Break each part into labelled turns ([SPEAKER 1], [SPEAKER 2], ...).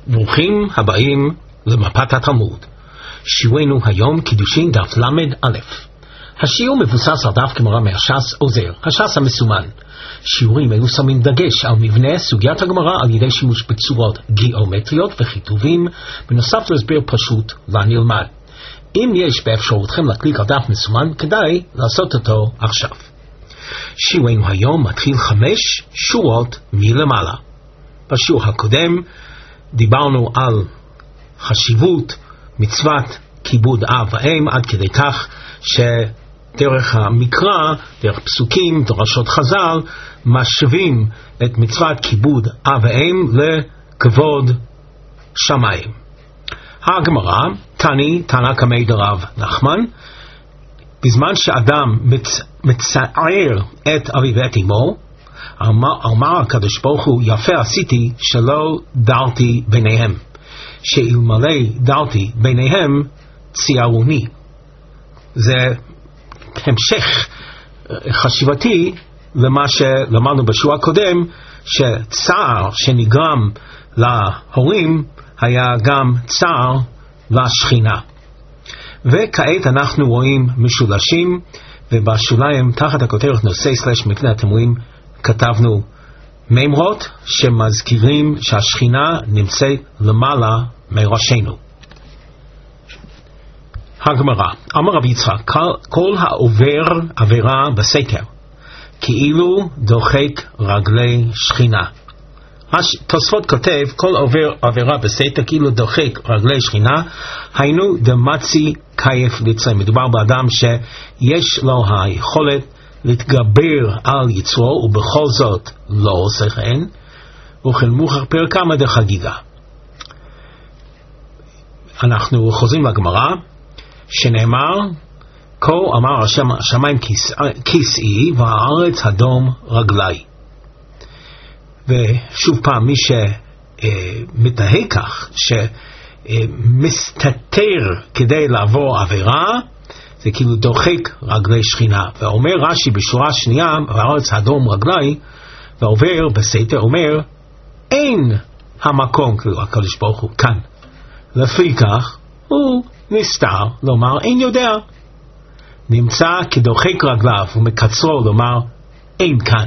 [SPEAKER 1] ברוכים הבאים למפת התלמוד. שיעורנו היום קידושין דף ל"א. השיעור מבוסס על דף גמרא מהש"ס עוזר, הש"ס המסומן. שיעורים אלו שמים דגש על מבנה סוגיית הגמרא על ידי שימוש בצורות גיאומטריות וכיתובים, בנוסף להסבר פשוט לנלמד. אם יש באפשרותכם להקליק על דף מסומן, כדאי לעשות אותו עכשיו. שיעורנו היום מתחיל 5 שורות מלמעלה. בשיעור הקודם דיברנו על חשיבות מצוות כיבוד אב ואם, עד כדי כך שדרך המקרא, דרך פסוקים, דרשות חז"ל, משווים את מצוות כיבוד אב ואם לכבוד שמיים. הגמרא, תנא קמי דרב נחמן, בזמן שאדם מצער את אביו ואת אמו, אמר הקדוש ברוך הוא, יפה עשיתי שלא דרתי ביניהם, שאלמלא דרתי ביניהם ציערוני. זה המשך חשיבתי למה שלמדנו בשיעור הקודם, שצער שנגרם להורים היה גם צער לשכינה. וכעת אנחנו רואים משולשים, ובשוליים תחת הכותרת נושא/מפנה אתם רואים כתבנו מימרות שמזכירים שהשכינה נמצאת למעלה מראשנו. הגמרא, אמר רבי יצחק, כל העובר עבירה בסתר כאילו דוחק רגלי שכינה. תוספות כותב, כל עובר עבירה בסתר כאילו דוחק רגלי שכינה, היינו דמצי קייף ליצרי. מדובר באדם שיש לו היכולת להתגבר על יצרו ובכל זאת לא עושה כן, וכן מוכר פרקמא דחגיגה. אנחנו חוזרים לגמרא שנאמר, כה אמר השם השמיים כיסאי והארץ הדום רגלי. ושוב פעם, מי שמתנהג כך שמסתתר כדי לעבור עבירה, זה כאילו דוחק רגלי שכינה. ואומר רש"י בשורה שנייה, והארץ הדום רגלי, ועובר בסתר אומר, אין המקום, כאילו הקדוש ברוך הוא כאן. לפי כך הוא נסתר לומר אין יודע. נמצא כדוחק רגליו ומקצרו לומר אין כאן.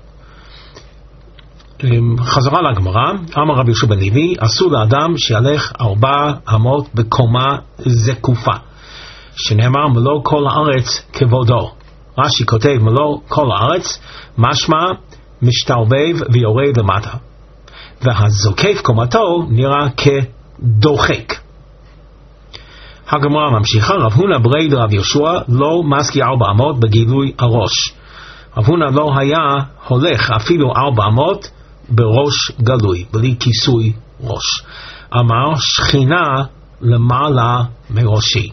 [SPEAKER 1] חזרה לגמרא, אמר רבי יהושע בן לוי, אסור לאדם שילך 4 אמות בקומה זקופה, שנאמר מלוא כל הארץ כבודו. רש"י כותב מלוא כל הארץ, משמע משתרבב ויורד למטה, והזוקף קומתו נראה כדוחק. הגמרא ממשיכה, רב הונא ברי דרב יהושע לא מזכיר 4 אמות בגילוי הראש. רב הונא לא היה הולך אפילו 4 אמות בראש גלוי, בלי כיסוי ראש. אמר שכינה למעלה מראשי.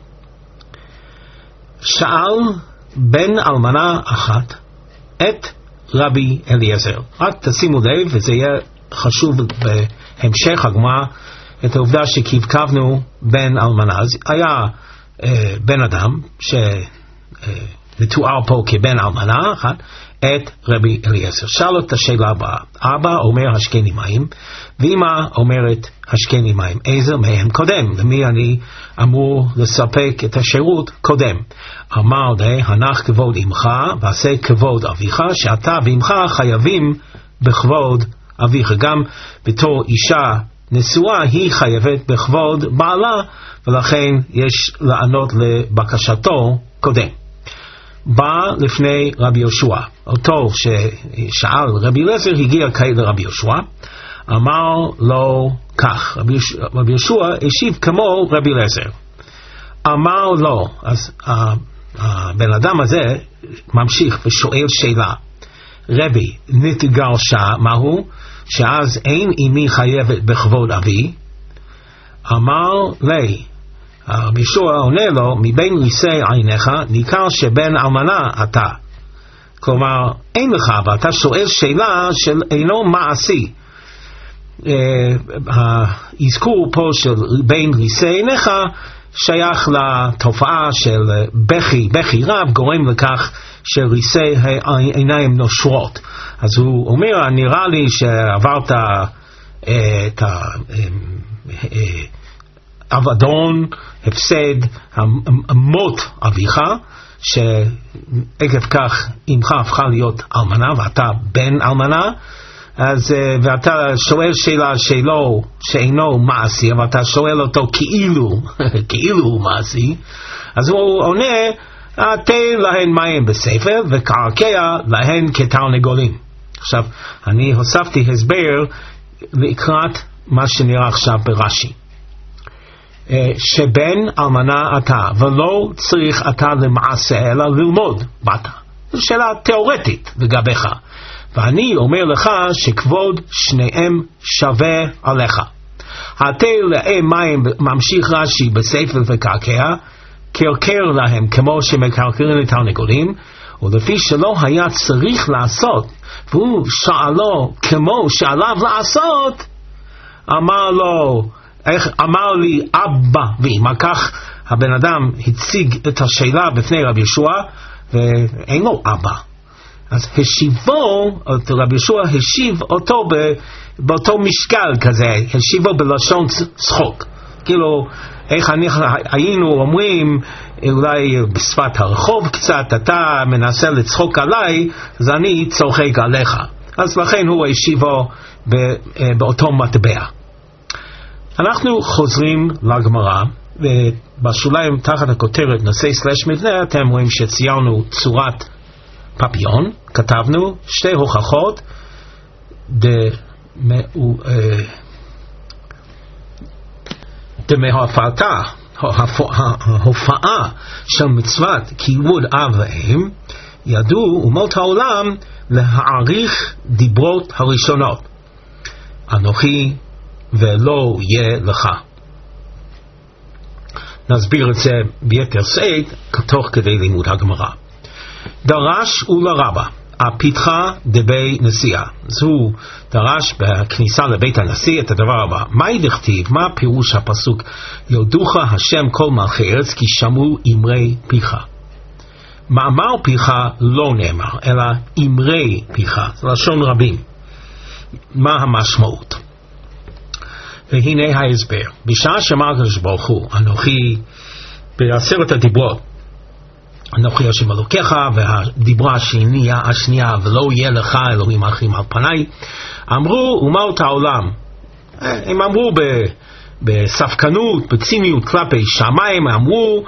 [SPEAKER 1] שאל בן אלמנה אחת את רבי אליעזר. רק תשימו לב, וזה יהיה חשוב בהמשך הגמרא, את העובדה שכיווננו בן אלמנה. אז היה בן אדם שמתואר פה כבן אלמנה אחת, את רבי אליעזר. שאל את השאלה הבאה, אבא אומר השקני מים, ואמא אומרת השקני מים, איזה מהם קודם? למי אני אמור לספק את השירות קודם? אמר די, הנח כבוד אמך ועשה כבוד אביך, שאתה ואמך חייבים בכבוד אביך. גם בתור אישה נשואה היא חייבת בכבוד בעלה, ולכן יש לענות לבקשתו קודם. בא לפני רבי יהושע, אותו ששאל רבי אליעזר הגיע כעת לרבי יהושע, אמר לו כך, רבי יהושע השיב כמו רבי אליעזר, אמר לו. אז הבן אדם הזה ממשיך ושואל שאלה, רבי נתגרשה מהו? שאז אין אמי חייבת בכבוד אבי? אמר לי, רבי יהושע עונה לו, מבין ריסי עיניך ניכר שבן אלמנה אתה. כלומר, אין לך, ואתה שואל שאלה של אינו מעשי. האזכור פה של בין ריסי עיניך שייך לתופעה של בכי רב, גורם לכך שריסי העיניים נושרות. אז הוא אומר, נראה לי שעברת את אבדון, הפסד, מות אביך, שעקב כך אמך הפכה להיות אלמנה ואתה בן אלמנה, אז ואתה שואל שאלה שאינו מעשי, אבל אתה שואל אותו כאילו הוא מעשי, אז הוא עונה, תן להן מים בספר וקרקע להן כתרנגולים. עכשיו אני הוספתי הסבר לקראת מה שנראה עכשיו ברש"י, שבן אלמנה אתה ולא צריך אתה למעשה אלא ללמוד בת. זו שאלה תיאורטית לגביך, ואני אומר לך שכבוד שניהם שווה עליך. התל להם מים, ממשיך רש"י בספר וקרקע, קרקר להם כמו שמקרקרים לתרנגולים, ולפי שלא היה צריך לעשות והוא שאלו כמו שעליו לעשות, אמר לי אבא ואמא. כך הבן אדם הציג את השאלה בפני רבי ישוע ואין לו אבא, אז רבי ישוע השיב אותו באותו משקל כזה, השיבו בלשון צחוק, כאילו איך היינו אומרים אולי בשפת הרחוב קצת, אתה מנסה לצחוק עליי אז אני צוחק עליך, אז לכן הוא השיבו באותו מטבע. אנחנו חוזרים לגמרא, ובשוליים תחת הכותרת נושא סלש מבנה אתם רואים שציירנו צורת פפיון, כתבנו שתי הוכחות דמהופעתה, ההופעה של מצוות כיבוד אב ואם, ידעו אומות העולם להעריך דיברות הראשונות, אנוכי ולא יהיה לך. נסביר את זה ביתר שאת תוך כדי לימוד הגמרא. דרש ולרבה הפתחה דבי נשיאה, זו דרש בכניסה לבית הנשיא את הדבר הבא: מה דכתיב, מה פירוש הפסוק יודוך השם כל מלכי ארץ כי שמעו אמרי פיך? מאמר פיך לא נאמר אלא אמרי פיך, זה לשון רבים. מה המשמעות? והנה ההסבר. בשעה שאמר הקדוש ברוך הוא אנוכי בעשרת הדיברות, אנוכי השם אלוקיך, והדיברה השנייה ולא יהיה לך אלוהים אחרים על פניי, אמרו אומות העולם, הם אמרו בספקנות, בציניות כלפי שמיים, אמרו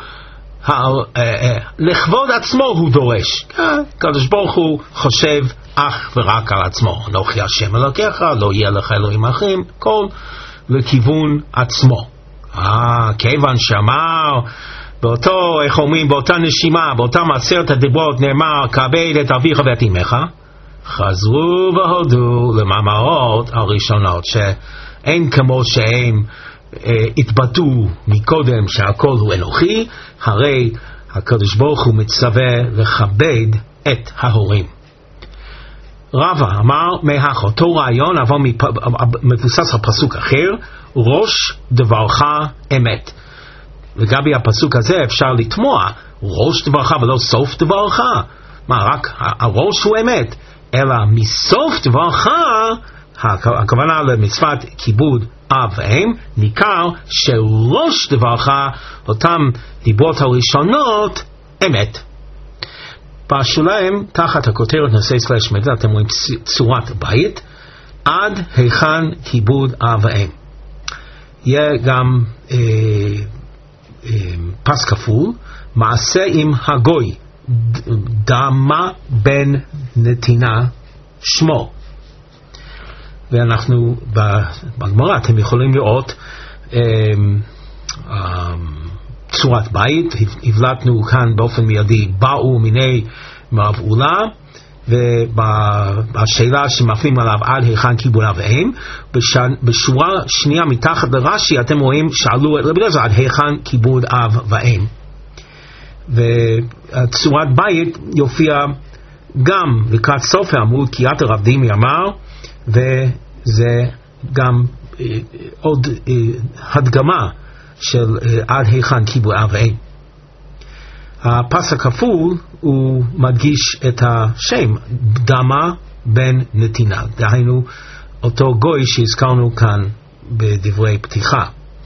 [SPEAKER 1] לכבוד עצמו הוא דורש. הקדוש ברוך הוא חושב אך ורק על עצמו, אנוכי השם אלוקיך, לא יהיה לך אלוהים אחרים, כל לכיוון עצמו. כיוון שאמר באותו, איך אומרים, באותה נשימה, באותם 10 הדיברות נאמר כבד את אביך ואת אמך, חזרו והודו למאמרות הראשונות שאין כמו שהם התבטאו מקודם שהכל הוא אנוכי, הרי הקדוש ברוך הוא מצווה לכבד את ההורים. רבא אמר מהך אותו רעיון אבל מבוסס על פסוק אחר, ראש דברך אמת. לגבי הפסוק הזה אפשר לתמוע, ראש דברך ולא סוף דברך, מה רק הראש הוא אמת, אלא מסוף דברך, הכוונה למצוות כיבוד אב ואם, ניכר שראש דברך, אותם דיברות הראשונות, אמת. בשוליים תחת הכותרת נושא סלש מדע אתם רואים צורת בית, עד היכן כיבוד אב ואם. יהיה גם פס כפול, מעשה עם הגוי, דמה בן נתינה שמו. ואנחנו בגמרא אתם יכולים לראות צורת בית, הבלטנו כאן באופן מיידי באו מיני מבעולה, ובשאלה שמפנים עליו עד היכן כיבוד אב ואם, בשורה שנייה מתחת לרש"י אתם רואים שאלו את רבי אליעזר עד היכן כיבוד אב ואם, וצורת בית יופיע גם לקראת סוף העמוד, כי את הרב דימי אמר, וזה גם עוד הדגמה של עד היכן כיבוד אב ואם. הפס הכפול הוא מדגיש את השם דמה בן נתינה, דהיינו אותו גוי שהזכרנו כאן בדברי פתיחה.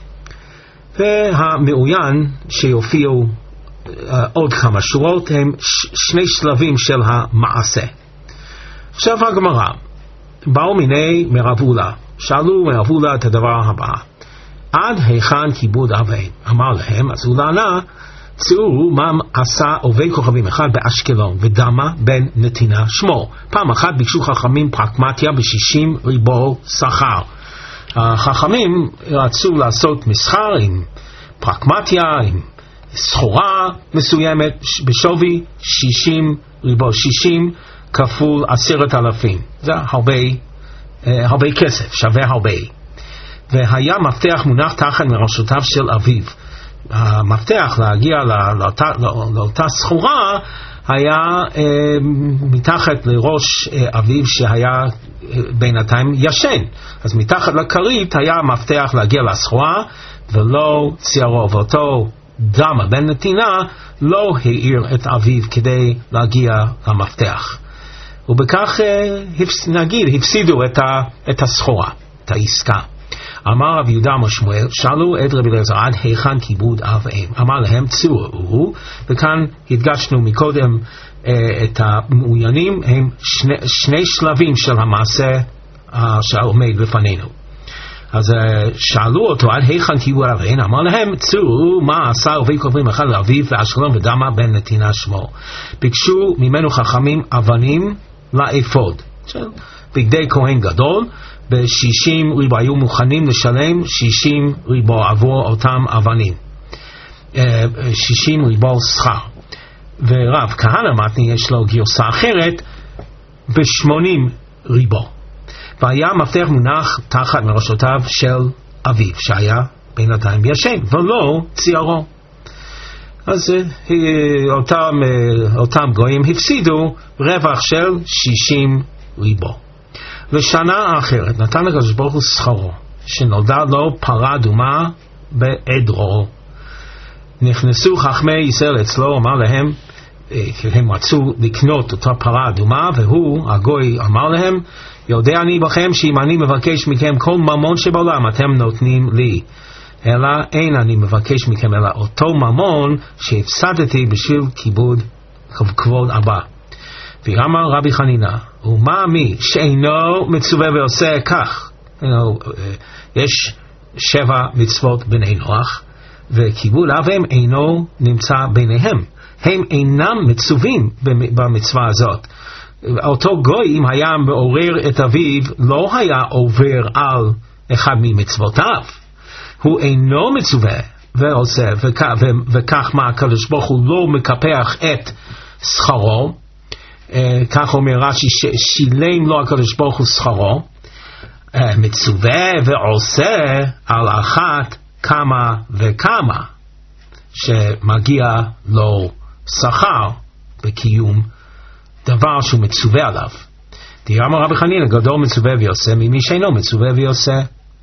[SPEAKER 1] והמעוין שיופיעו עוד כמה שורות הם שני שלבים של המעשה. עכשיו הגמרא, באו מיני מרב אולה, שאלו מרב אולה את הדבר הבא, עד היכן כיבוד אב ואם? אמר להם, אז הוא ענה, צאו מה עשה עובד כוכבים אחד באשקלון ודמה בן נתינה שמו. פעם אחת ביקשו חכמים פרקמטיה ב60 ריבו שכר. החכמים רצו לעשות מסחר עם פרקמטיה, עם סחורה מסוימת בשווי 60 ריבו, 60 כפול 10,000. זה הרבה כסף, שווה הרבה. והיה מפתח מונח תחת מראשותיו של אביו. המפתח להגיע לאותה סחורה היה מתחת לראש אביו שהיה בינתיים ישן. אז מתחת לכרית היה מפתח להגיע לסחורה ולא ציירו, ואותו דמה בן נתינה לא העיר את אביו כדי להגיע למפתח, ובכך נגיד הפסידו את הסחורה, את העסקה. אמר רב יהודה אמר שמואל, שאלו את רבי אליעזר עד היכן כיבוד אב ואם? אמר להם צאו, וכאן הדגשנו מקודם את המעוינים, הם שני שלבים של המעשה שעומד בפנינו. אז שאלו אותו עד היכן כיבוד אב ואם? אמר להם צאו מה עשה עובד כוכבים אחד לאביו באשקלון ודמה בן נתינה שמו. ביקשו ממנו חכמים אבנים לאפוד, בגדי כהן גדול, ב60 ריבו, היו מוכנים לשלם 60 ריבו עבור אותם אבנים, 60 ריבו שכר. ורב כהנא מתני יש לו גרסה אחרת ב80 ריבו, והיה מפתח מונח תחת מראשותיו של אביו שהיה בינתיים ישן ולא ציירו. אז אותם גויים הפסידו רווח של 60 ריבו. ושנה אחרת נתן הקדוש ברוך הוא שכרו, שנולדה לו פרה אדומה בעדרו. נכנסו חכמי ישראל אצלו, אמר להם, הם רצו לקנות אותה פרה אדומה, והוא, הגוי, אמר להם, יודע אני בכם שאם אני מבקש מכם כל ממון שבעולם אתם נותנים לי, אלא אין אני מבקש מכם אלא אותו ממון שהפסדתי בשביל כבוד אבא. ואמר רבי חנינא, ומה מי שאינו מצווה ועושה כך? יש 7 מצוות בני נוח, וכיבוד אב ואם אינו נמצא ביניהם. הם אינם מצווים במצווה הזאת. אותו גוי, אם היה מעורר את אביו, לא היה עובר על אחד ממצוותיו. הוא אינו מצווה ועושה, וכך מה הקדוש ברוך הוא לא מקפח את שכרו. כך אומר רש"י, שילם לו הקדוש ברוך הוא שכרו, מצווה ועושה על אחת כמה וכמה שמגיע לו שכר בקיום דבר שהוא מצווה עליו. אמר רבי חנינא, גדול מצווה ועושה ממי שאינו מצווה ועושה.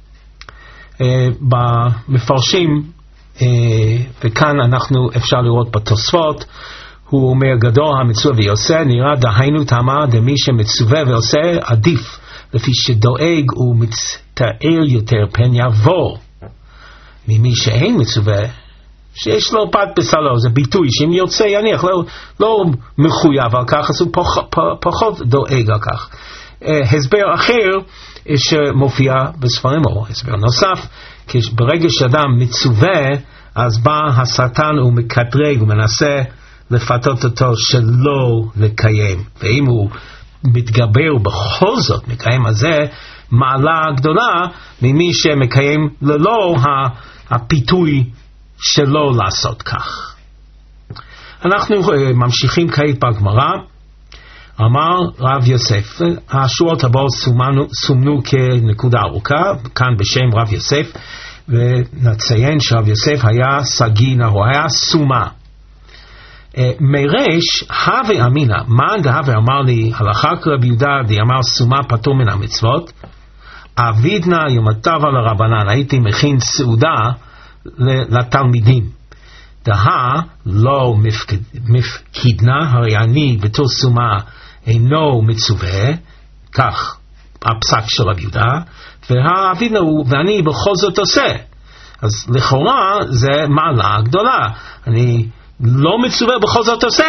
[SPEAKER 1] במפרשים, וכאן אנחנו אפשר לראות בתוספות, הוא אומר גדול המצווה ועושה, נראה דהיינו תמה דמי שמצווה ועושה עדיף, לפי שדואג ומצטער יותר פן יבוא ממי שאין מצווה שיש לו פת בסלו. זה ביטוי שאם יוצא יניח, לא מחויב על כך, אז הוא פחות דואג על כך. הסבר אחר שמופיע בספרים, או הסבר נוסף, כי ברגע שאדם מצווה, אז בא השטן ומקטרג ומנסה לפתות אותו שלא לקיים, ואם הוא מתגבר בכל זאת מקיים, אז זה מעלה גדולה ממי שמקיים ללא הפיתוי שלא לעשות כך. אנחנו ממשיכים כעת בגמרא. אמר רב יוסף, השורות הבאות סומנו כנקודה ארוכה כאן בשם רב יוסף, ונציין שרב יוסף היה סגינה, הוא היה סומה. מרש הווה אמינא, מאן דהווה אמר לי הלכה כרבי יהודה דאמר סומה פטור מן המצוות, אבידנא יומתיו על הרבנן, הייתי מכין סעודה לתלמידים. דהה לא מפקידנה, הרי אני בתור סומה אינו מצווה, כך הפסק של רבי יהודה, והאבידנא הוא ואני בכל זאת עושה. אז לכאורה זה מעלה גדולה, אני לא מצווה בכל זאת עושה.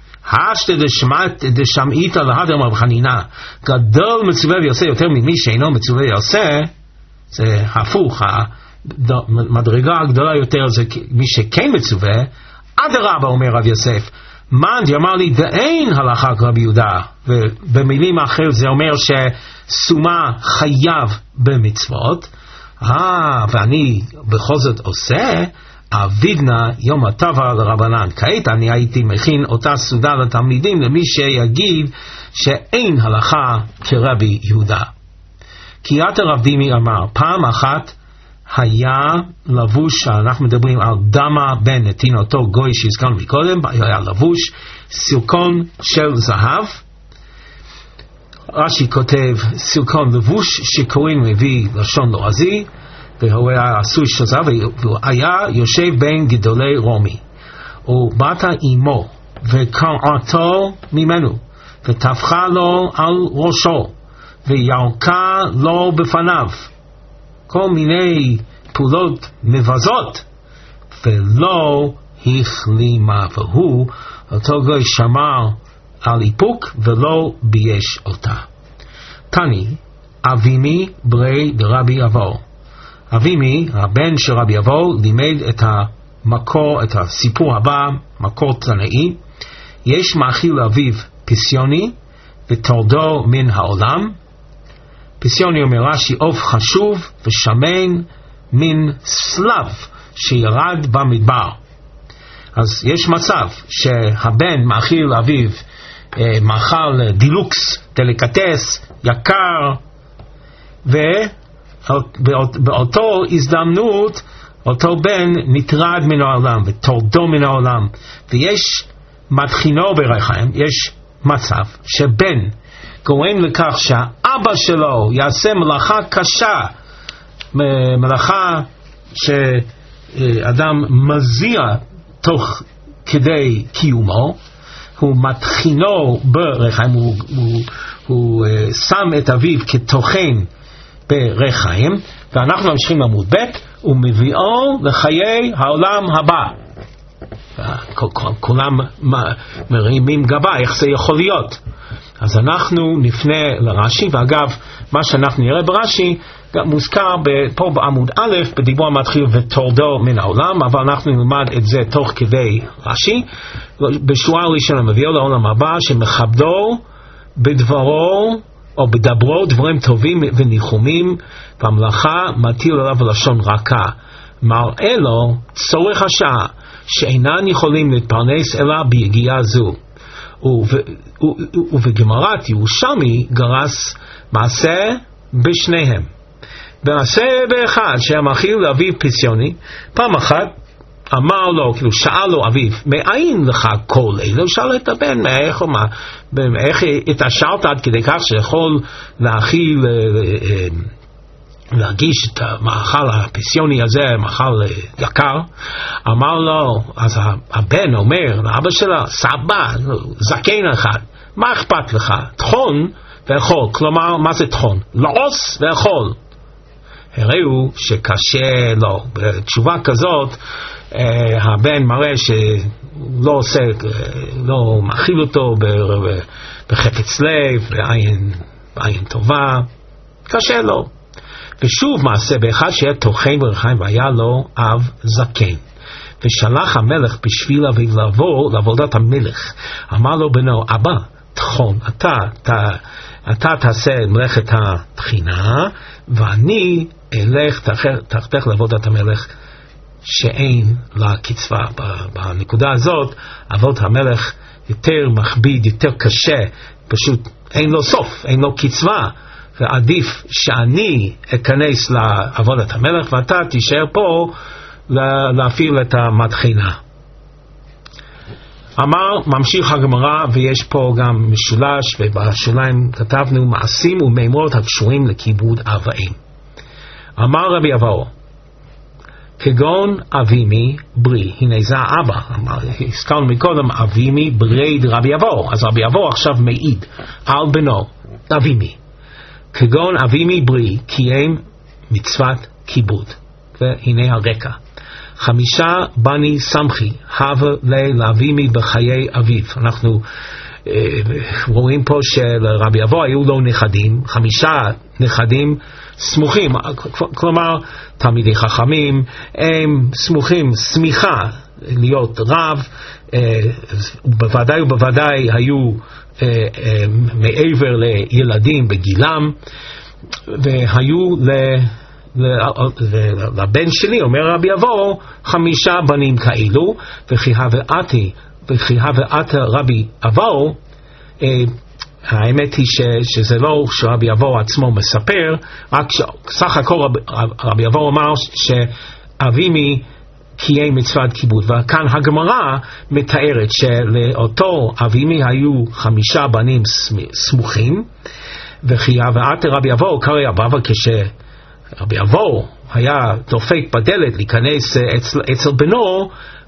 [SPEAKER 1] דשמעית להדר רב חנינא, גדול מצווה ועושה יותר ממי שאינו מצווה ועושה, זה הפוך, המדרגה הגדולה יותר זה מי שכן מצווה. אדרבה אומר רב יוסף, מאן דאמר לי דאין הלכה כרבי יהודה, ובמילים אחרות זה אומר שסומה חייב במצוות, ואני בכל זאת עושה, אבידנא יום הטבע לרבנן. כעת אני הייתי מכין אותה סעודה לתלמידים למי שיגיד שאין הלכה כרבי יהודה. כי רב דימי אמר, פעם אחת היה לבוש, אנחנו מדברים על דמה בן נתין, אותו גוי שהזכרנו מקודם, היה לבוש סילקון של זהב. רש"י כותב סילקון לבוש שקוראים מביא לשון לועזי, והוא היה עשוי של זהב, והוא היה יושב בין גדולי רומי, ובאת עמו וקרעתו ממנו וטפחה לו על ראשו וירקה לו בפניו, כל מיני פעולות מבזות, ולא החלימה, והוא אותו גוי שמר על איפוק ולא בייש אותה. תני אבימי ברי דרבי אבו. אבימי, הבן של רבי אבו, לימד את המקור, את הסיפור הבא, מקור תנאי. יש מאכיל לאביו פסיוני ותורדו מן העולם. פסיוני אומר רש"י, עוף חשוב ושמן מן סלב שירד במדבר. אז יש מצב שהבן מאכיל לאביו מאכל דילוקס, דליקטס, יקר, ובאותו הזדמנות אותו בן נטרד מן העולם ותורדו מן העולם. ויש מתחינו ברחם, יש מצב שבן גורם לכך שהאבא שלו יעשה מלאכה קשה, מלאכה שאדם מזיע תוך כדי קיומו, הוא מתחינו ברחם, הוא שם את אביו כתוכן ברחם, ואנחנו ממשיכים לעמוד ב' ומביאו לחיי העולם הבא. כולם מרימים גבה, איך זה יכול להיות? אז אנחנו נפנה לרש"י, ואגב מה שאנחנו נראה ברש"י גם מוזכר פה בעמוד א' בדיבור המתחיל ותורדו מן העולם, אבל אנחנו נלמד את זה תוך כדי רש"י. בשורה הראשונה מביאו לעולם הבא שמכבדו בדברו או בדברו דברים טובים וניחומים, והמלאכה מטיל עליו לשון רכה, מראה לו צורך השעה שאינן יכולים להתפרנס אלא ביגיעה זו. ובגמרת ירושלמי גרס מעשה בשניהם. מעשה באחד שהמאכיל לאביו פסיוני, פעם אחת אמר לו, כאילו שאל לו אביו, מאין לך כל אלה? הוא שאל את הבן, איך התעשרת עד כדי כך שיכול להאכיל, להגיש את המאכל הפסיוני הזה, מאכל יקר? אמר לו, אז הבן אומר לאבא שלה, סבא, זקן אחד, מה אכפת לך? טחון ואכול. כלומר, מה זה טחון? לעוס ואכול. הראו שקשה לו. בתשובה כזאת הבן מראה שלא עושה, לא מאכיל אותו בחפץ לב, בעין טובה, קשה לו. ושוב מעשה באחד שהיה תוכן ברחיים, והיה לו אב זקן, ושלח המלך בשביל אביו לבוא לעבודת המלך. אמר לו בנו, אבא, תחון, אתה תעשה מלאכת התחינה, ואני אלך תחתך לעבודת המלך שאין לה קצבה. בנקודה הזאת עבודת המלך יותר מכביד, יותר קשה, פשוט אין לו סוף, אין לו קצבה, ועדיף שאני אכנס לעבודת המלך ואתה תישאר פה להפעיל את המתחינה. אמר, ממשיך הגמרא, ויש פה גם משולש, ובשוליים כתבנו מעשים ומימרות הקשורים לכיבוד אבאים. אמר רבי אבאו, כגון אבימי ברי, הנה זה האבא, הזכרנו מקודם אבימי ברי דרבי אבאו, אז רבי אבאו עכשיו מעיד על בנו אבימי. כגון אבימי ברי קיים מצוות כיבוד. והנה הרקע. 5 בני סמכי הווה לאבימי בחיי אביו. אנחנו רואים פה שלרבי אבו היו לו נכדים, 5 נכדים סמוכים, כלומר תלמידי חכמים, הם סמוכים, סמיכה להיות רב, בוודאי ובוודאי היו מעבר לילדים בגילם, והיו לבן שלי, אומר רבי אבו, 5 בנים כאלו, וכי הוואת רבי אבו, האמת היא שזה לא שרבי אבו עצמו מספר, רק סך הכל רבי אבו אמר שאבימי קיים מצוות כיבוד, וכאן הגמרא מתארת שלאותו אבימי היו 5 בנים סמוכים, וכי הוואת רבי אבו קרא אבא, כשרבי אבו היה דופק בדלת להיכנס אצל בנו,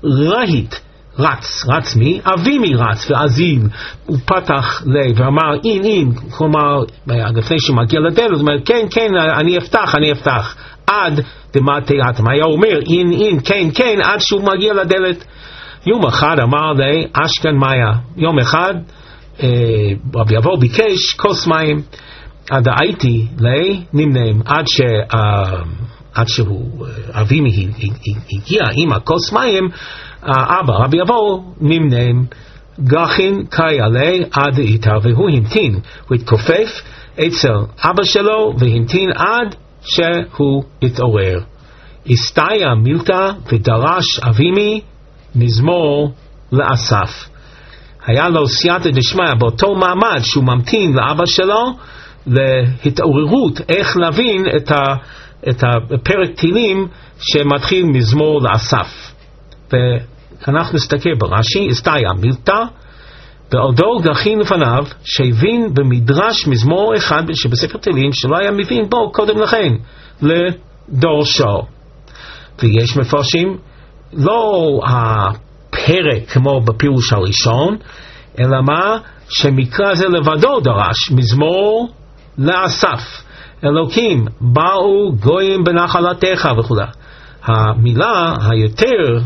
[SPEAKER 1] רץ מי? אבימי רץ, ואזיל הוא פתח לב ואמר אין, כלומר לפני שמגיע לדלת הוא אומר כן אני אפתח עד דמתי אתם, היה אומר אין כן עד שהוא מגיע לדלת. יום אחד אמר לי אשכן מאיה, יום אחד רבי אבו ביקש כוס מים, עד הייתי לי נמנם, עד שהוא אבימי הגיע עם הכוס מים, אבא רבי אבו נמנם, גחין קאי עלי עד איתה, והוא המתין, הוא התכופף אצל אבא שלו והמתין עד שהוא התעורר. הסתייע מילתא ודרש אבימי מזמור לאסף. היה לו סייעתא דשמיא באותו מעמד שהוא ממתין לאבא שלו להתעוררות, איך להבין את הפרק תהילים שמתחיל מזמור לאסף. ואנחנו נסתכל ברש"י, הסתייע מילתא, בעודו גחין לפניו, שהבין במדרש מזמור אחד שבספר תהילים שלא היה מבין בו קודם לכן, לדורשו. ויש מפרשים, לא הפרק כמו בפירוש הראשון, אלא מה? שמקרא זה לבדו דרש, מזמור לאסף. אלוקים, באו גויים בנחלתך וכו'. המילה היותר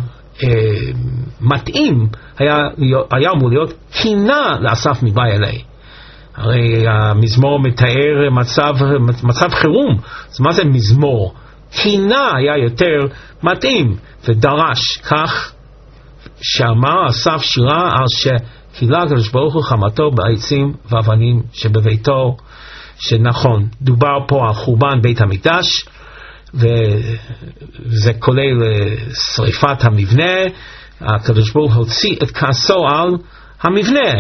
[SPEAKER 1] מתאים היה אמור להיות קינה לאסף מבא אלי. הרי המזמור מתאר מצב חירום, אז מה זה מזמור? קינה היה יותר מתאים, ודרש כך שאמר אסף שירה על שקילה הקדוש ברוך הוא חמתו בעצים ואבנים שבביתו, שנכון, דובר פה על חורבן בית המקדש, וזה כולל שריפת המבנה. הקדוש ברוך הוא הוציא את כעסו על המבנה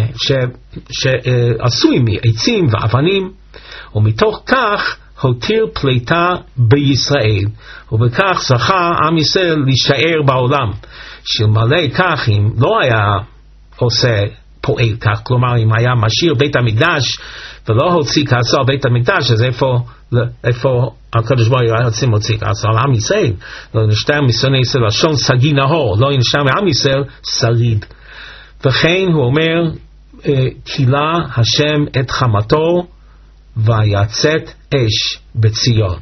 [SPEAKER 1] שעשוי מעצים ואבנים, ומתוך כך הותיר פליטה בישראל, ובכך זכה עם ישראל להישאר בעולם. שלמלא כך, אם לא היה פועל כך, כלומר אם היה משאיר בית המקדש ולא הוציא כעסו על בית המקדש, אז איפה הקדוש ברוך הוא רוצים להוציא כעסו על עם ישראל? לא נשתר משונאי ישראל לשון סגי נהור, לא נשתר מעם ישראל שריד. וכן הוא אומר, קילה השם את חמתו ויצאת אש בציון.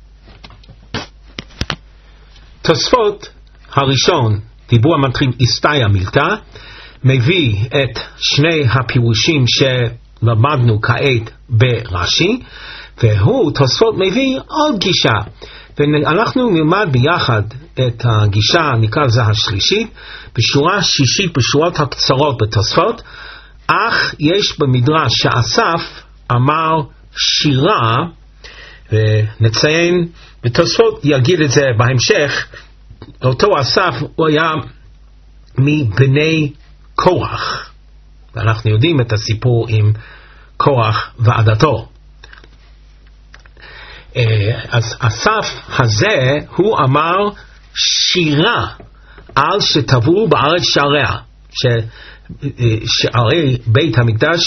[SPEAKER 1] תוספות הראשון, דיבור המתחיל הסתייע מילתא, מביא את שני הפירושים שלמדנו כעת ברש"י, והוא תוספות מביא עוד גישה, ואנחנו נלמד ביחד את הגישה, נקרא לזה השלישית, בשורה שישית בשורות הקצרות בתוספות. אך יש במדרש שאסף אמר שירה, ונציין בתוספות יגיד את זה בהמשך, אותו אסף הוא היה מבני קורח, ואנחנו יודעים את הסיפור עם קורח ועדתו. אז אסף הזה הוא אמר שירה על שטבעו בארץ שעריה, שערי בית המקדש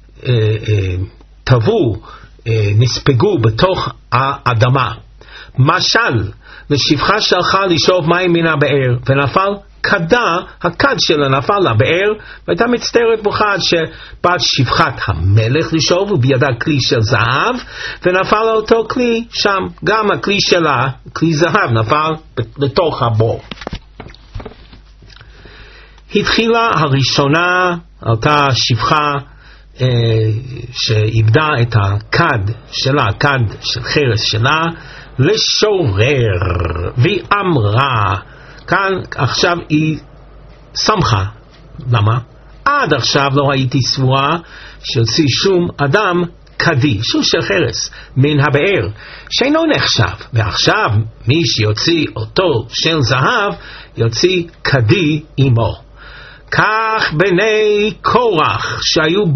[SPEAKER 1] טבעו, נספגו בתוך האדמה. משל לשפחה שלך לשאוב מים מן הבאר ונפל הכד שלה נפל לבאר, והייתה מצטערת בוחד שבת שפחת המלך לשאוב, ובידה כלי של זהב, ונפל אותו כלי שם. גם הכלי שלה, כלי זהב, נפל לתוך הבור. התחילה הראשונה, אותה שפחה שאיבדה את הכד שלה, הכד של חרס שלה, לשורר, והיא אמרה, כאן עכשיו היא שמחה. למה? עד עכשיו לא הייתי סבורה שיוציא שום אדם כדי, שום של חרס, מן הבאר, שאינו נחשב, ועכשיו מי שיוציא אותו של זהב, יוציא כדי עמו. כך בני קורח שהיו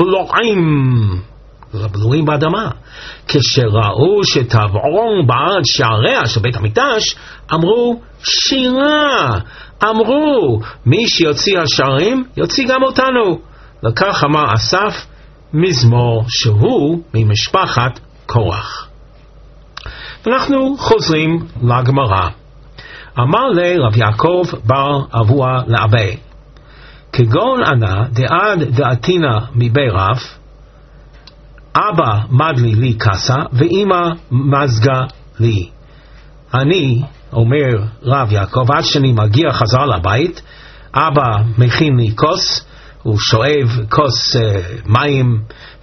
[SPEAKER 1] בלועים באדמה, כשראו שתבערון בעד שעריה של בית המקדש, אמרו שירה, אמרו מי שיוציא השערים יוציא גם אותנו. לכך אמר אסף מזמור שהוא ממשפחת קורח. ואנחנו חוזרים לגמרא. אמר לרב יעקב בר אבוה לאבי, כגון ענה דעד דעתינה מבי רב, אבא מדלי לי קסה ואמא מזגה לי. אני, אומר רב יעקב, עד שאני מגיע חזרה לבית, אבא מכין לי כוס, הוא שואב כוס מים,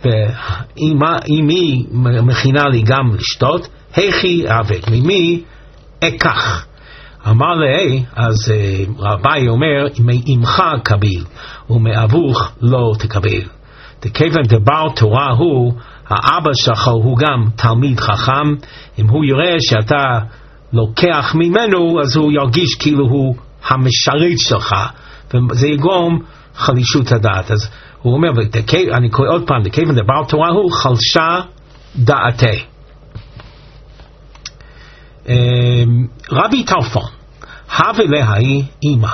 [SPEAKER 1] ואמי מכינה לי גם לשתות, היכי אבק, ממי אקח. אמר לי, אז רבי אומר, מאמך קביל, ומאבוך לא תקביל. דכיוון דבר תורה הוא, האבא שלך הוא גם תלמיד חכם, אם הוא יראה שאתה לוקח ממנו, אז הוא ירגיש כאילו הוא המשרת שלך, וזה יגרום חלישות הדעת. אז הוא אומר, אני קורא עוד פעם, דכיוון דבר תורה הוא, חלשה דעתי. רבי טרפון, הווה להי אימא.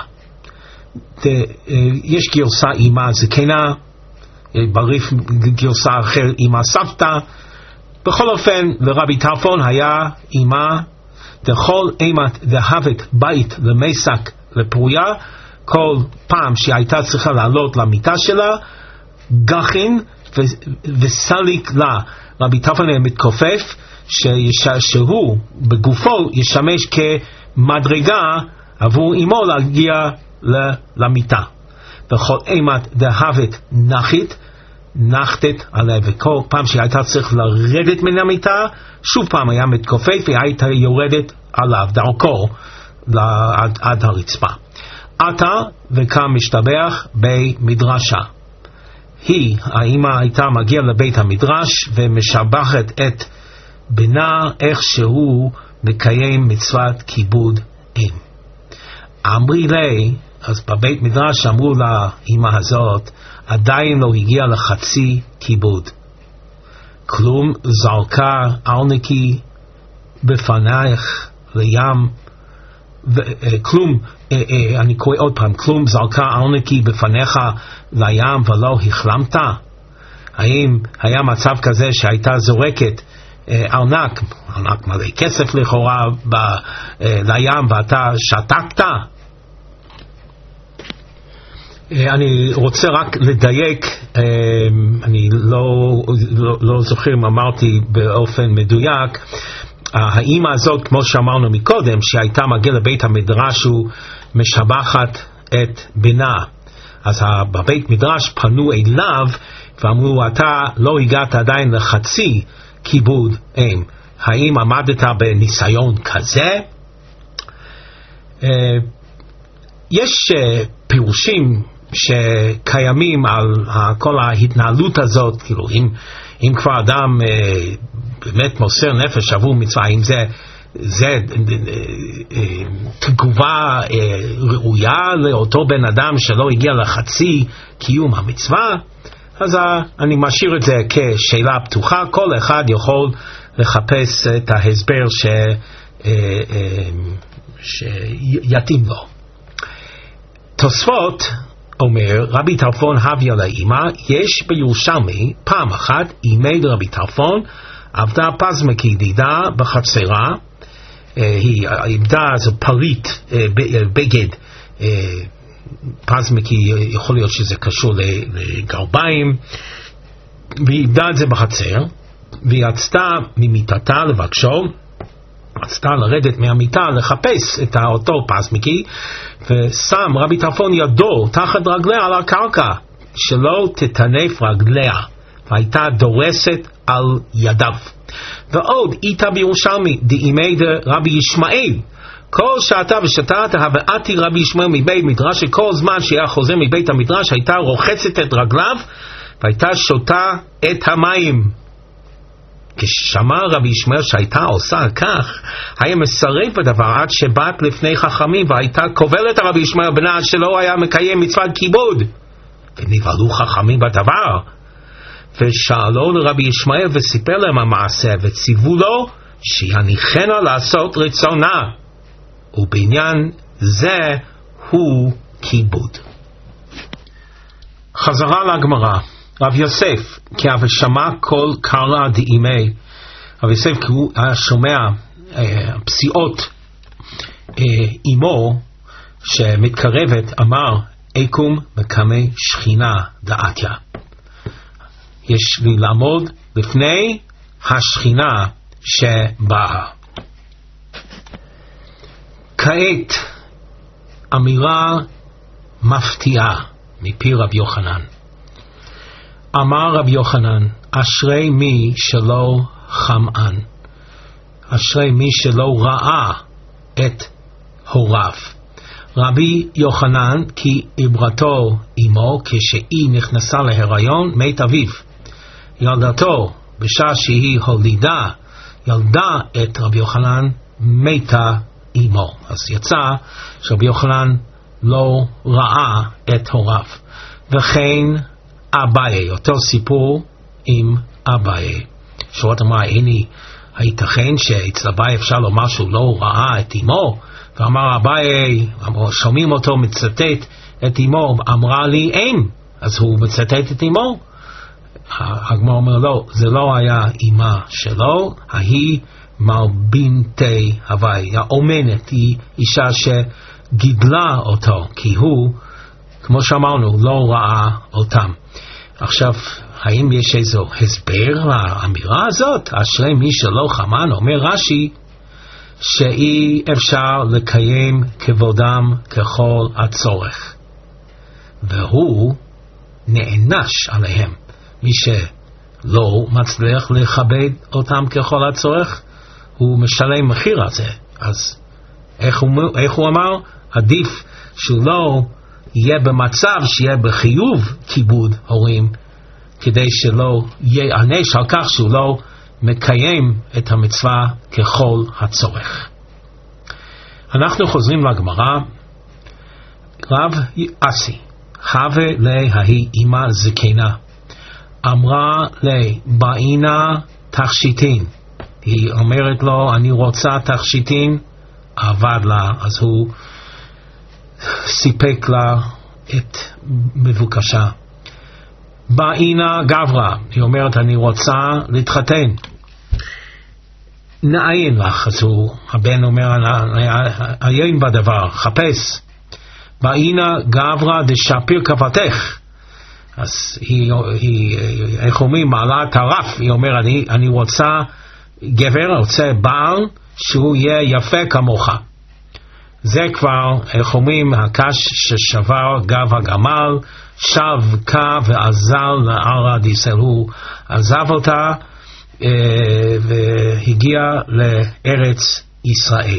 [SPEAKER 1] יש גרסה אימא זקנה, בריף גרסה אחר אימא סבתא. בכל אופן, לרבי טרפון היה אימא, דכל אימת דהבת בית למסק לפרויה, כל פעם שהייתה צריכה לעלות למיטה שלה, גחין וסליק לה. רבי טרפון היה מתכופף, שהוא בגופו ישמש כמדרגה עבור אמו להגיע למיטה. וכל אימת דהבת נחית, נחתת עליה, וכל פעם שהייתה צריך לרדת מן המיטה, שוב פעם היה מתכופף והייתה יורדת עליו דרכו עד הרצפה. עתה וכאן משתבח במדרשה. האמא הייתה מגיעה לבית המדרש ומשבחת את בנה איך שהוא מקיים מצוות כיבוד אם. אמרי לי, אז בבית מדרש אמרו לאמא הזאת, עדיין לא הגיע לחצי כיבוד. כלום זרקה ארנקי בפנייך לים, כלום, אני קורא עוד פעם, כלום זרקה ארנקי בפניך לים ולא החלמת? האם היה מצב כזה שהייתה זורקת ארנק מלא כסף לכאורה לים ואתה שתקת? אני רוצה רק לדייק, אני לא זוכר אם אמרתי באופן מדויק, האמא הזאת, כמו שאמרנו מקודם, שהייתה מגיעה לבית המדרש ומשבחת את בנה, אז בבית מדרש פנו אליו ואמרו, אתה לא הגעת עדיין לחצי כיבוד אם. האם עמדת בניסיון כזה? יש פירושים שקיימים על כל ההתנהלות הזאת, כאילו אם כבר אדם באמת מוסר נפש עבור מצווה, אם זה תגובה ראויה לאותו בן אדם שלא הגיע לחצי קיום המצווה, אז אני משאיר את זה כשאלה פתוחה. כל אחד יכול לחפש את ההסבר שיתאים לו. תוספות אומר, רבי טרפון הביא לאמא, יש בירושלמי פעם אחת אימי רבי טרפון עבדה פזמה כידידה בחצרה, היא עבדה איזה פריט בגד פזמקי, יכול להיות שזה קשור לגרביים, והיא איבדה את זה בחצר, והיא יצאה ממיטתה לבקשו, רצתה לרדת מהמיטה לחפש את אותו פזמקי, ושם רבי טרפון ידו תחת רגליה על הקרקע, שלא תטנף רגליה, והייתה דורסת על ידיו. ועוד איתה בירושלמי דאימי רבי ישמעאל, כל שעתה ושעתה הבאתי רבי ישמעאל מבית מדרש, שכל זמן שהיה חוזר מבית המדרש הייתה רוחצת את רגליו והייתה שותה את המים. כששמע רבי ישמעאל שהייתה עושה כך, היה מסרב בדבר עד שבאת לפני חכמים, והייתה קובלת רבי ישמעאל בנה שלא היה מקיים מצוות כיבוד. ונבהלו חכמים בדבר, ושאלו לרבי ישמעאל וסיפר להם המעשה, וציוו לו שיניחנה לעשות רצונה, ובעניין זה הוא כיבוד. חזרה לגמרא. רב יוסף, כי אב שמע כל קרא דאימי, רב יוסף כי הוא היה שומע פסיעות אמו שמתקרבת, אמר איקום מקמי שכינה דעתיה, יש לי לעמוד לפני השכינה שבאה. כעת אמירה מפתיעה מפי רבי יוחנן. אמר רבי יוחנן, אשרי מי שלא חמאן, אשרי מי שלא ראה את הוריו. רבי יוחנן כי עברתו אמו, כשהיא נכנסה להיריון מת אביו, ילדתו בשעה שהיא הולידה ילדה את רבי יוחנן מתה אמו. אז יצא שרבי יוחנן לא ראה את הוריו. וכן אביי, אותו סיפור עם אביי. שורת אמרה, הנה הייתכן שאצל אביי אפשר לומר שהוא לא ראה את אמו? ואמר אביי, שומעים אותו מצטט את אמו, אמרה לי אין, אז הוא מצטט את אמו. הגמרא אומר לא, זה לא היה אמה שלו, ההיא מלבינתי הווי, האומנת, היא אישה שגידלה אותו, כי הוא, כמו שאמרנו, לא ראה אותם. עכשיו, האם יש איזו הסבר לאמירה הזאת? אשרי מי שלא חמאן, אומר רש"י, שאי אפשר לקיים כבודם ככל הצורך, והוא נענש עליהם. מי שלא מצליח לכבד אותם ככל הצורך, הוא משלם מחיר על זה. אז איך הוא אמר? עדיף שהוא לא יהיה במצב שיהיה בחיוב כיבוד הורים, כדי שלא ייענש על כך שהוא לא מקיים את המצווה ככל הצורך. אנחנו חוזרים לגמרא. רב אסי הווה להי אמא זקנה, אמרה לי באינה תכשיטין, היא אומרת לו אני רוצה תכשיטין, עבד לה, אז הוא סיפק לה את מבוקשה. באינה גברה, היא אומרת אני רוצה להתחתן, נעין לך, אז הבן אומר עיין בדבר, חפש. באינה גברה דשפיר כפתך, אז היא איך אומרים, מעלה את הרף, היא אומרת אני רוצה גבר, רוצה בעל שהוא יהיה יפה כמוך. זה כבר, איך אומרים, הקש ששבר גב הגמל, שב כה ועזר לערד ישראל, הוא עזב אותה והגיע לארץ ישראל.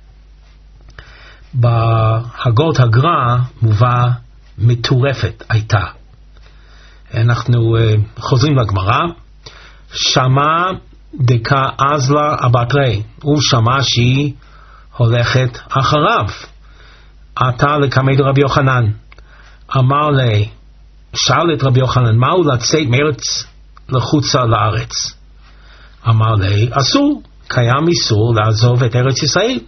[SPEAKER 1] בהגות הגר"א מובא מטורפת הייתה. אנחנו חוזרים לגמרא. שמע דקה אזלה אבטרי, הוא שמע שהיא הולכת אחריו. עתה לקמד רבי יוחנן, אמר לי, שאל את רבי יוחנן, מהו לצאת מארץ לחוצה לארץ? אמר לי, אסור, קיים איסור לעזוב את ארץ ישראל.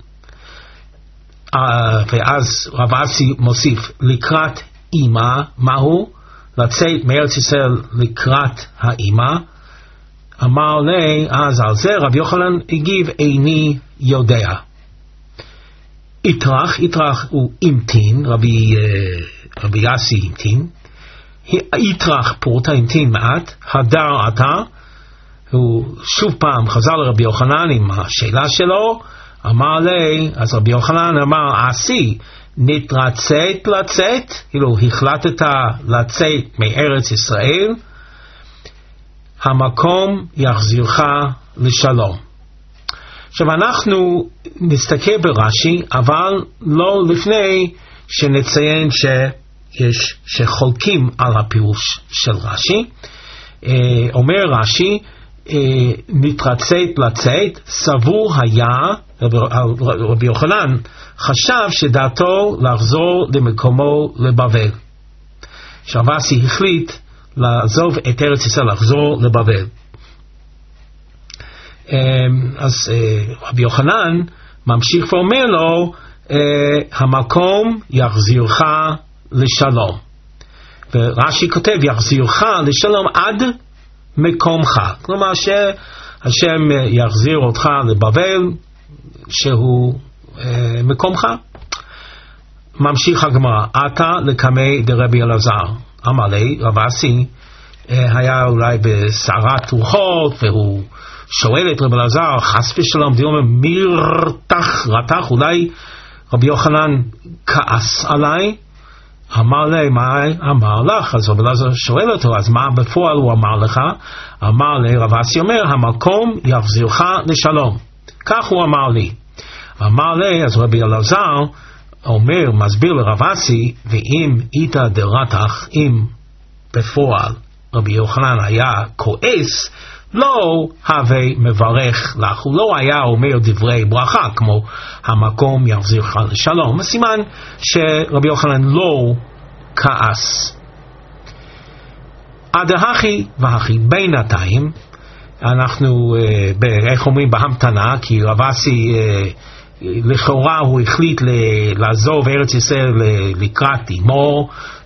[SPEAKER 1] ואז רב אסי מוסיף, לקראת אמא, מהו? לצאת מארץ ישראל לקראת האמא. אמר לי, אז על זה רבי יוחנן הגיב, איני יודע. יתרח הוא המתין, רבי יאסי המתין, יתרח פורטה המתין מעט, הדר עתה, הוא שוב פעם חזר לרבי יוחנן עם השאלה שלו, אמר לי, אז רבי יוחנן אמר, עשי, נתרצית לצאת, כאילו החלטת לצאת מארץ ישראל, המקום יחזירך לשלום. עכשיו אנחנו נסתכל ברש"י, אבל לא לפני שנציין שחולקים על הפירוש של רש"י. אומר רש"י, נתרצית לצאת, סבור היה, רבי יוחנן חשב שדעתו לחזור למקומו לבבל. רבאסי החליט לעזוב את ארץ ישראל, לחזור לבבל. אז רבי יוחנן ממשיך ואומר לו, המקום יחזירך לשלום. ורש"י כותב, יחזירך לשלום עד מקומך. כלומר שהשם יחזיר אותך לבבל, שהוא מקומך. ממשיך הגמרא, עתה לקמי דרבי אלעזר. אמר לי, רבאסי היה אולי בסערת רוחות, והוא שואל את רבי אלעזר, חס ושלום, דיומר מי רתח, אולי רבי יוחנן כעס עליי. אמר לי, מה אמר לך? אז רבי אלעזר שואל אותו, אז מה בפועל הוא אמר לך? אמר לי, רבאסי אומר, המקום יחזירך לשלום. כך הוא אמר לי. אמר לי, אז רבי אלעזר אומר, מסביר לרבאסי, ואם איתא דרתח, אם בפועל רבי יוחנן היה כועס, לא הווה מברך לך, הוא לא היה אומר דברי ברכה, כמו המקום יחזירך לשלום. הסימן שרבי יוחנן לא כעס. הדהכי והכי, בינתיים, אנחנו, איך אומרים, בהמתנה, כי רבאסי, לכאורה הוא החליט לעזוב ארץ ישראל לקראת אמו,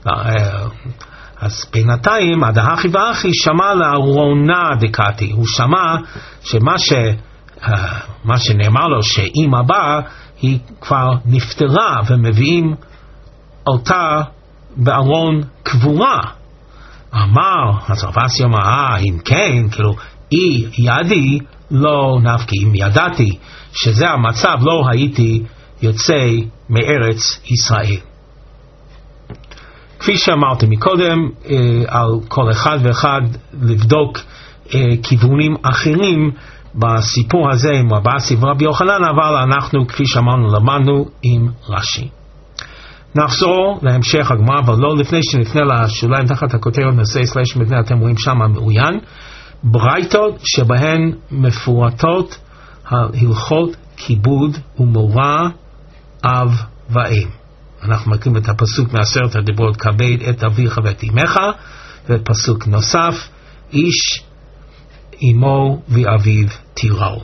[SPEAKER 1] אז בינתיים הדהכי והכי שמע לארונה דקתי, הוא שמע מה שנאמר לו שאמא באה היא כבר נפטרה ומביאים אותה בארון קבורה. אמר, אז רבאסי אמר, אם כן, כאילו, ידי לא נפקי, אם ידעתי שזה המצב לא הייתי יוצא מארץ ישראל. כפי שאמרתי מקודם, על כל אחד ואחד לבדוק כיוונים אחרים בסיפור הזה עם רבאסי ורבי יוחנן, אבל אנחנו, כפי שאמרנו, למדנו עם רש"י. נחזור להמשך הגמרא, אבל לא לפני שנפנה לשוליים תחת הכותרת נושא סלש מבנה, אתם רואים שם מעוין, ברייתות שבהן מפורטות הלכות כיבוד ומורא אב ואם. אנחנו מכירים את הפסוק מעשרת הדיברות, כבד את אביך ואת אמך, ופסוק נוסף, איש אמו ואביו תיראו.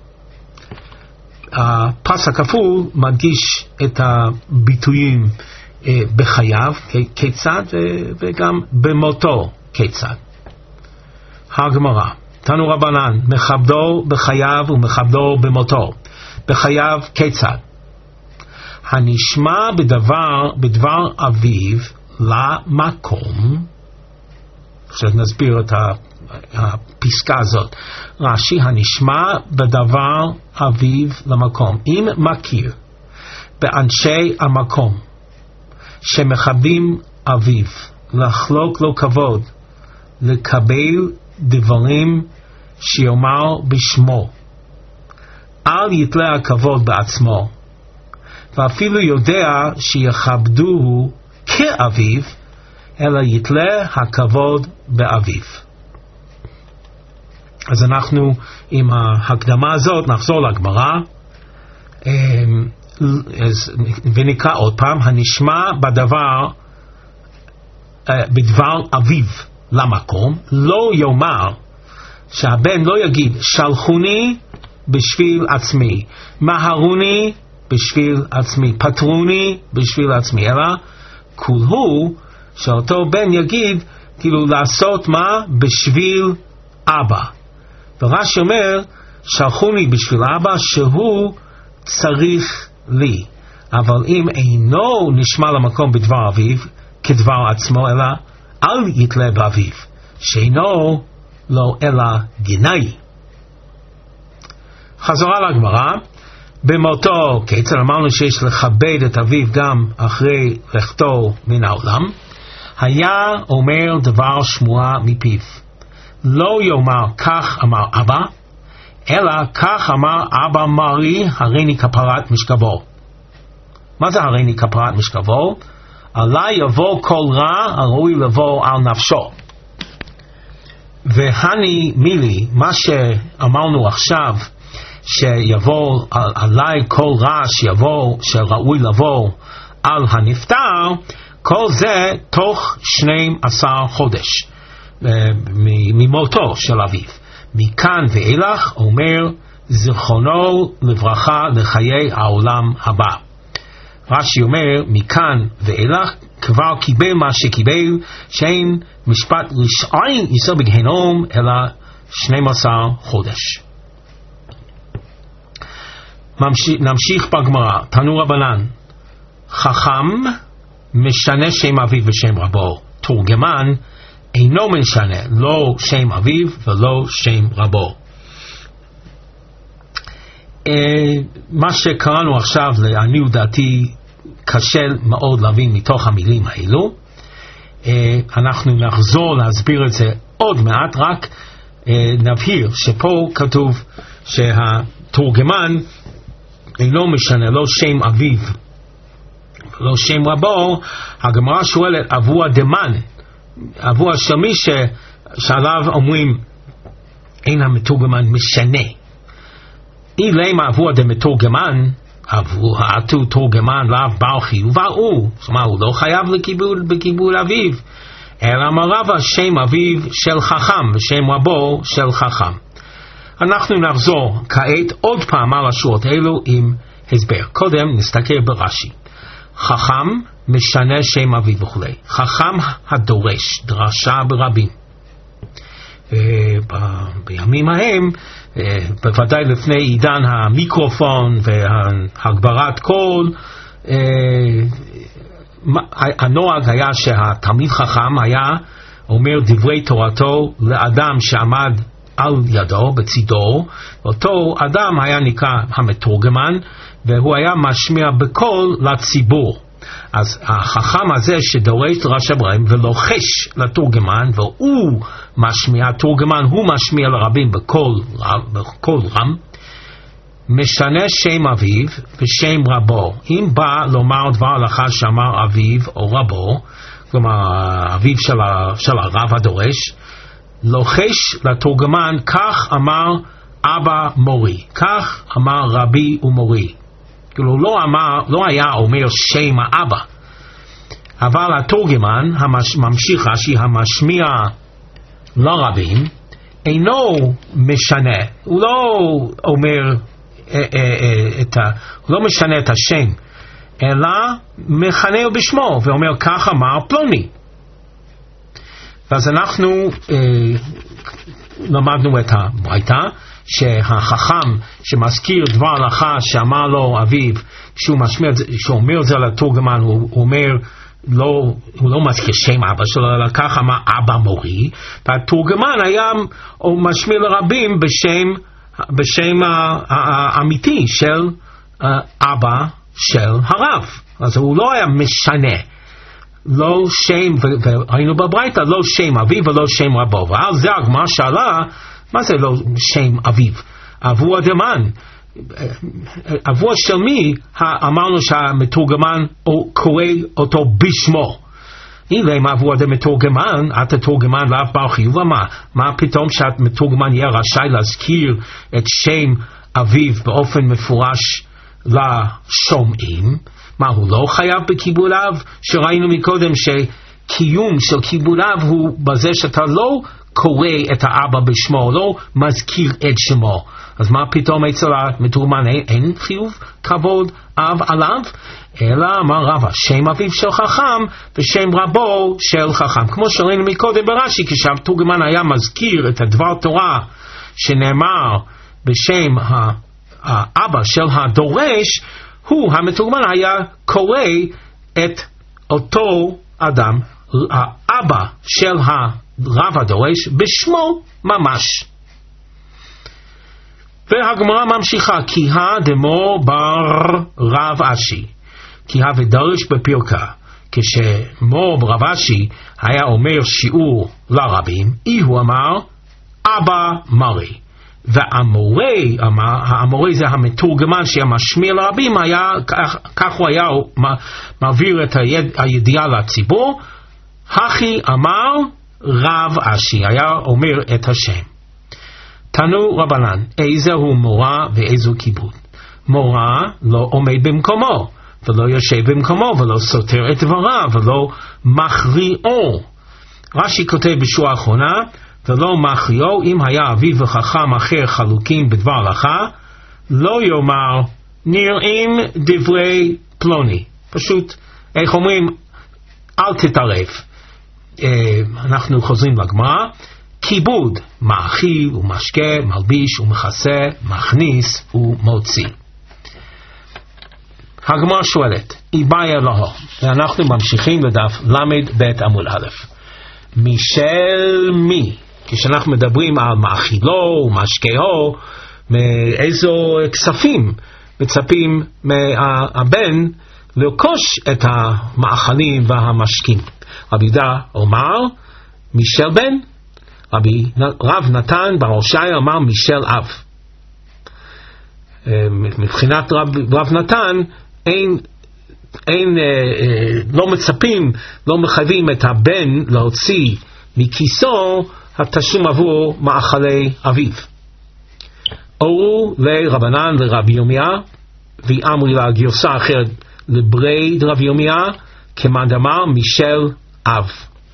[SPEAKER 1] הפס הכפול מדגיש את הביטויים בחייו כיצד וגם במותו כיצד. הגמרא, תנו רבנן, מכבדו בחייו ומכבדו במותו. בחייו כיצד? הנשמע בדבר אביו למקום. עכשיו נסביר את הפסקה הזאת. רש"י, הנשמע בדבר אביו למקום. אם מכיר באנשי המקום שמכבדים אביו, לחלוק לו כבוד, לקבל דברים שיאמר בשמו, אל יתלה הכבוד בעצמו, ואפילו יודע שיכבדוהו כאביו, אלא יתלה הכבוד באביו. אז אנחנו עם ההקדמה הזאת נחזור לגמרא ונקרא עוד פעם, הנשמע בדבר אביו למקום, לא יאמר, שהבן לא יגיד שלחוני בשביל עצמי, מהרוני בשביל עצמי, פטרוני בשביל עצמי, אלא כולהו שאותו בן יגיד כאילו לעשות מה? בשביל אבא. ורש"י אומר שלחוני בשביל אבא שהוא צריך לי. אבל אם אינו נשמע למקום בדבר אביו כדבר עצמו, אלא אל יתלה באביו, שאינו לא אלא גנאי. חזרה לגמרא, במותו, כיצד אמרנו שיש לכבד את אביו גם אחרי לכתו מן העולם, היה אומר דבר שמועה מפיו, לא יאמר כך אמר אבא, אלא כך אמר אבא מרי, הריני כפרת משכבו. מה זה הריני כפרת משכבו? עלי יבוא כל רע הראוי לבוא על נפשו. והני מילי, מה שאמרנו עכשיו, שיבוא עלי כל רע שיבוא, שראוי לבוא על הנפטר, כל זה תוך 12 חודש ממותו של אביו. מכאן ואילך אומר זיכרונו לברכה לחיי העולם הבא. רש"י אומר מכאן ואילך כבר קיבל מה שקיבל, שאין משפט רשעים יישא בגיהנום אלא 12 חודש. נמשיך בגמרא. תנו רבנן, חכם משנה שם אביו ושם רבו, תורגמן אינו משנה לא שם אביו ולא שם רבו. מה שקראנו עכשיו, לעניות דעתי קשה מאוד להבין מתוך המילים האלו. אנחנו נחזור להסביר את זה עוד מעט, רק נבהיר שפה כתוב שהתורגמן אינו משנה לא שם אביו ולא שם רבו. הגמרא שואלת אבוה דמן, אבוה של מי שעליו אומרים אין המתורגמן משנה. אילמה אבוה דמתורגמן, אבוה תורגמן לאו בעל חיוב הוא, זאת אומרת הוא לא חייב בקיבול אביו, אלא מרבה שם אביו של חכם ושם רבו של חכם. אנחנו נחזור כעת עוד פעם על השורות האלו עם הסבר. קודם נסתכל ברש"י. חכם משנה שם אביו וכו'. חכם הדורש דרשה ברבים. בימים ההם, בוודאי לפני עידן המיקרופון והגברת קול, הנוהג היה שהתלמיד חכם היה אומר דברי תורתו לאדם שעמד על ידו, בצידו. אותו אדם היה נקרא המתורגמן, והוא היה משמיע בקול לציבור. אז החכם הזה שדורש דרשה ברבים ולוחש לתורגמן, והוא משמיע, תורגמן הוא משמיע לרבים בקול רם, משנה שם אביו ושם רבו. אם בא לומר דבר הלכה שאמר אביו או רבו, כלומר אביו של הרב הדורש, לוחש לתורגמן כך אמר אבא מורי, כך אמר רבי ומורי. כאילו לא היה אומר שם האבא, אבל התורגמן ממשיך רש"י, המשמיע לרבים אינו משנה, הוא לא אומר הוא לא משנה את השם, אלא מכנה בשמו ואומר כך אמר פלוני. ואז אנחנו למדנו את הברייתא, שהחכם שמזכיר דבר הלכה שאמר לו אביו, כשהוא אומר את זה לתורגמן, הוא אומר הוא לא מזכיר שם אבא שלו, אלא כך אמר אבא מורי, והתורגמן היה משמיע לרבים בשם האמיתי של אבא של הרב. אז הוא לא היה משנה לא שם, והיינו בברייתא לא שם אביו ולא שם רבו. ועל זה הגמרא שאלה מה זה לא שם אביו? אבוה דמן, אבוה של מי אמרנו שהמתורגמן קורא אותו בשמו? אם אבוה דמתורגמן, אתה תורגמן לאו בעל חיוב, מה פתאום שהמתורגמן יהיה רשאי להזכיר את שם אביו באופן מפורש לשומעים? מה, הוא לא חייב בקיבול אב? שראינו מקודם שקיום של קיבול אב הוא בזה שאתה לא קורא את האבא בשמו, לא מזכיר את שמו. אז מה פתאום אצל המתורגמן אין חיוב כבוד אב עליו? אלא אמר רבא, שם אביו של חכם ושם רבו של חכם. כמו שראינו מקודם ברש"י, כשהמתורגמן היה מזכיר את הדבר תורה שנאמר בשם האבא של הדורש, הוא המתורגמן היה קורא את אותו אדם, האבא של הרב הדורש, בשמו ממש. והגמרא ממשיכה, כי דמו בר רב אשי, כי ודרש בפרקה, כשמו רב אשי היה אומר שיעור לרבים, הוא אמר אבא מרי, והמורה אמר, המורה זה המתורגמן שמשמיע לרבים, היה, כך הוא היה מעביר את הידיעה לציבור, הכי אמר רב אשי, היה אומר את השם. תנו רבנן, איזה הוא מורה ואיזו כיבוד? מורה לא עומד במקומו, ולא יושב במקומו, ולא סותר את דבריו, ולא מכריעו. רש"י כותב בשורה האחרונה, ולא מכריעו, אם היה אביו וחכם אחר חלוקים בדבר הלכה, לא יאמר נראים דברי פלוני. פשוט, איך אומרים, אל תתערב. אנחנו חוזרים לגמרא, כיבוד, מאכיל ומשקה, מלביש ומכסה, מכניס ומוציא. הגמרא שואלת, איבאיה לו, ואנחנו ממשיכים לדף למד בית עמוד א', משל מי? כשאנחנו מדברים על מאכילו ומשקהו, מאיזו כספים מצפים מהבן לרכוש את המאכלים והמשקים. רבי יהודה אומר, משל בן, רב נתן בר הושעיה אמר משל אב. מבחינת רב נתן לא מצפים, לא מחייבים את הבן להוציא מכיסו התשלום עבור מאכלי אביו. אורו לרבנן לרבי ירמיה, ואמרי לה גרסה אחרת לברי רבי ירמיה, כמאן דאמר משל אב.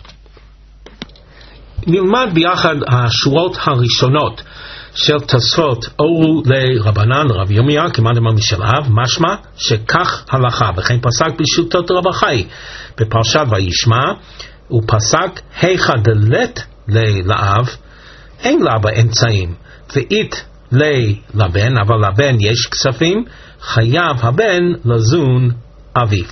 [SPEAKER 1] נלמד ביחד השורות הראשונות של תוספות אורו לרבנן לרבי ירמיה, כמאן דאמר משל אב, משמע שכך הלכה, וכן פסק בשיטות רב אחי בפרשת וישמע, הוא פסק היכא דלת לאב, אין לה באמצעים, ואית לבן, אבל לבן יש כספים, חייב הבן לזון אביו.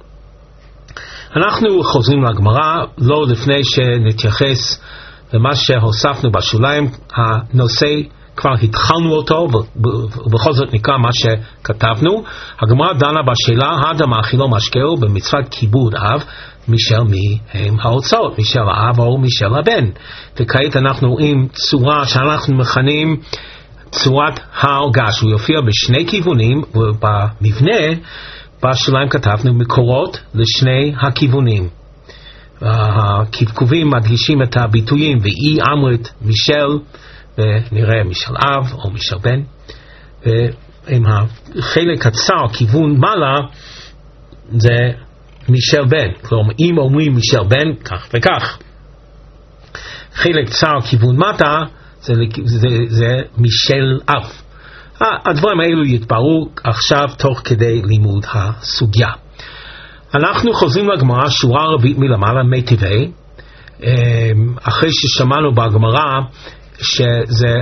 [SPEAKER 1] אנחנו חוזרים לגמרא, לא לפני שנתייחס למה שהוספנו בשוליים, הנושא כבר התחלנו אותו, ובכל זאת נקרא מה שכתבנו. הגמרא דנה בשאלה, הדה מאכילו משקהו במצוות כיבוד אב, משל מי הם ההוצאות, משל האב או משל הבן. וכעת אנחנו רואים צורה שאנחנו מכנים צורת ההרגש, הוא יופיע בשני כיוונים, ובמבנה בשוליים כתבנו מקורות לשני הכיוונים. הכיוונים מדגישים את הביטויים, ואי אמרת משל, ונראה משל אב או משל בן, ועם החלק הצר, כיוון מעלה, זה משל בן. כלומר, אם אומרים משל בן, כך וכך. חלק צר, כיוון מטה, זה משל אב. הדברים האלו יתבררו עכשיו תוך כדי לימוד הסוגיה. אנחנו חוזרים לגמרא, שורה רביעית מלמעלה, מיטיבי, אחרי ששמענו בגמרא שזה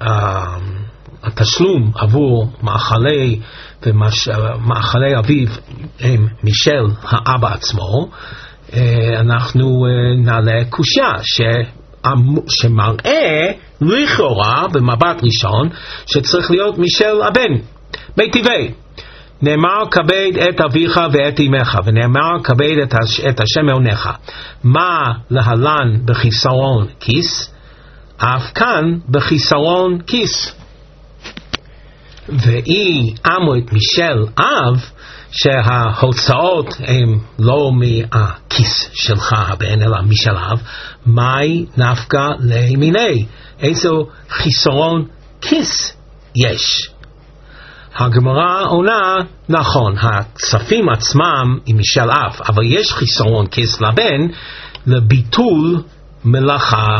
[SPEAKER 1] התשלום עבור מאכלי ומאכלי אביו הם משל האבא עצמו, אנחנו נעלה קושיה שמראה לכאורה במבט ראשון שצריך להיות משל הבן. מיטיבי, נאמר כבד את אביך ואת אמך, ונאמר כבד את השם אלוהיך. מה להלן בחיסרון כיס? אף כאן בחיסרון כיס. ואי אמרת משל אב, שההוצאות הן לא מהכיס שלך הבן, אלא משל אב, מהי נפקא למיני? איזו חיסרון כיס יש? הגמרא עונה, נכון, הכספים עצמם הם משל אב, אבל יש חיסרון כיס לבן לביטול מלאכה.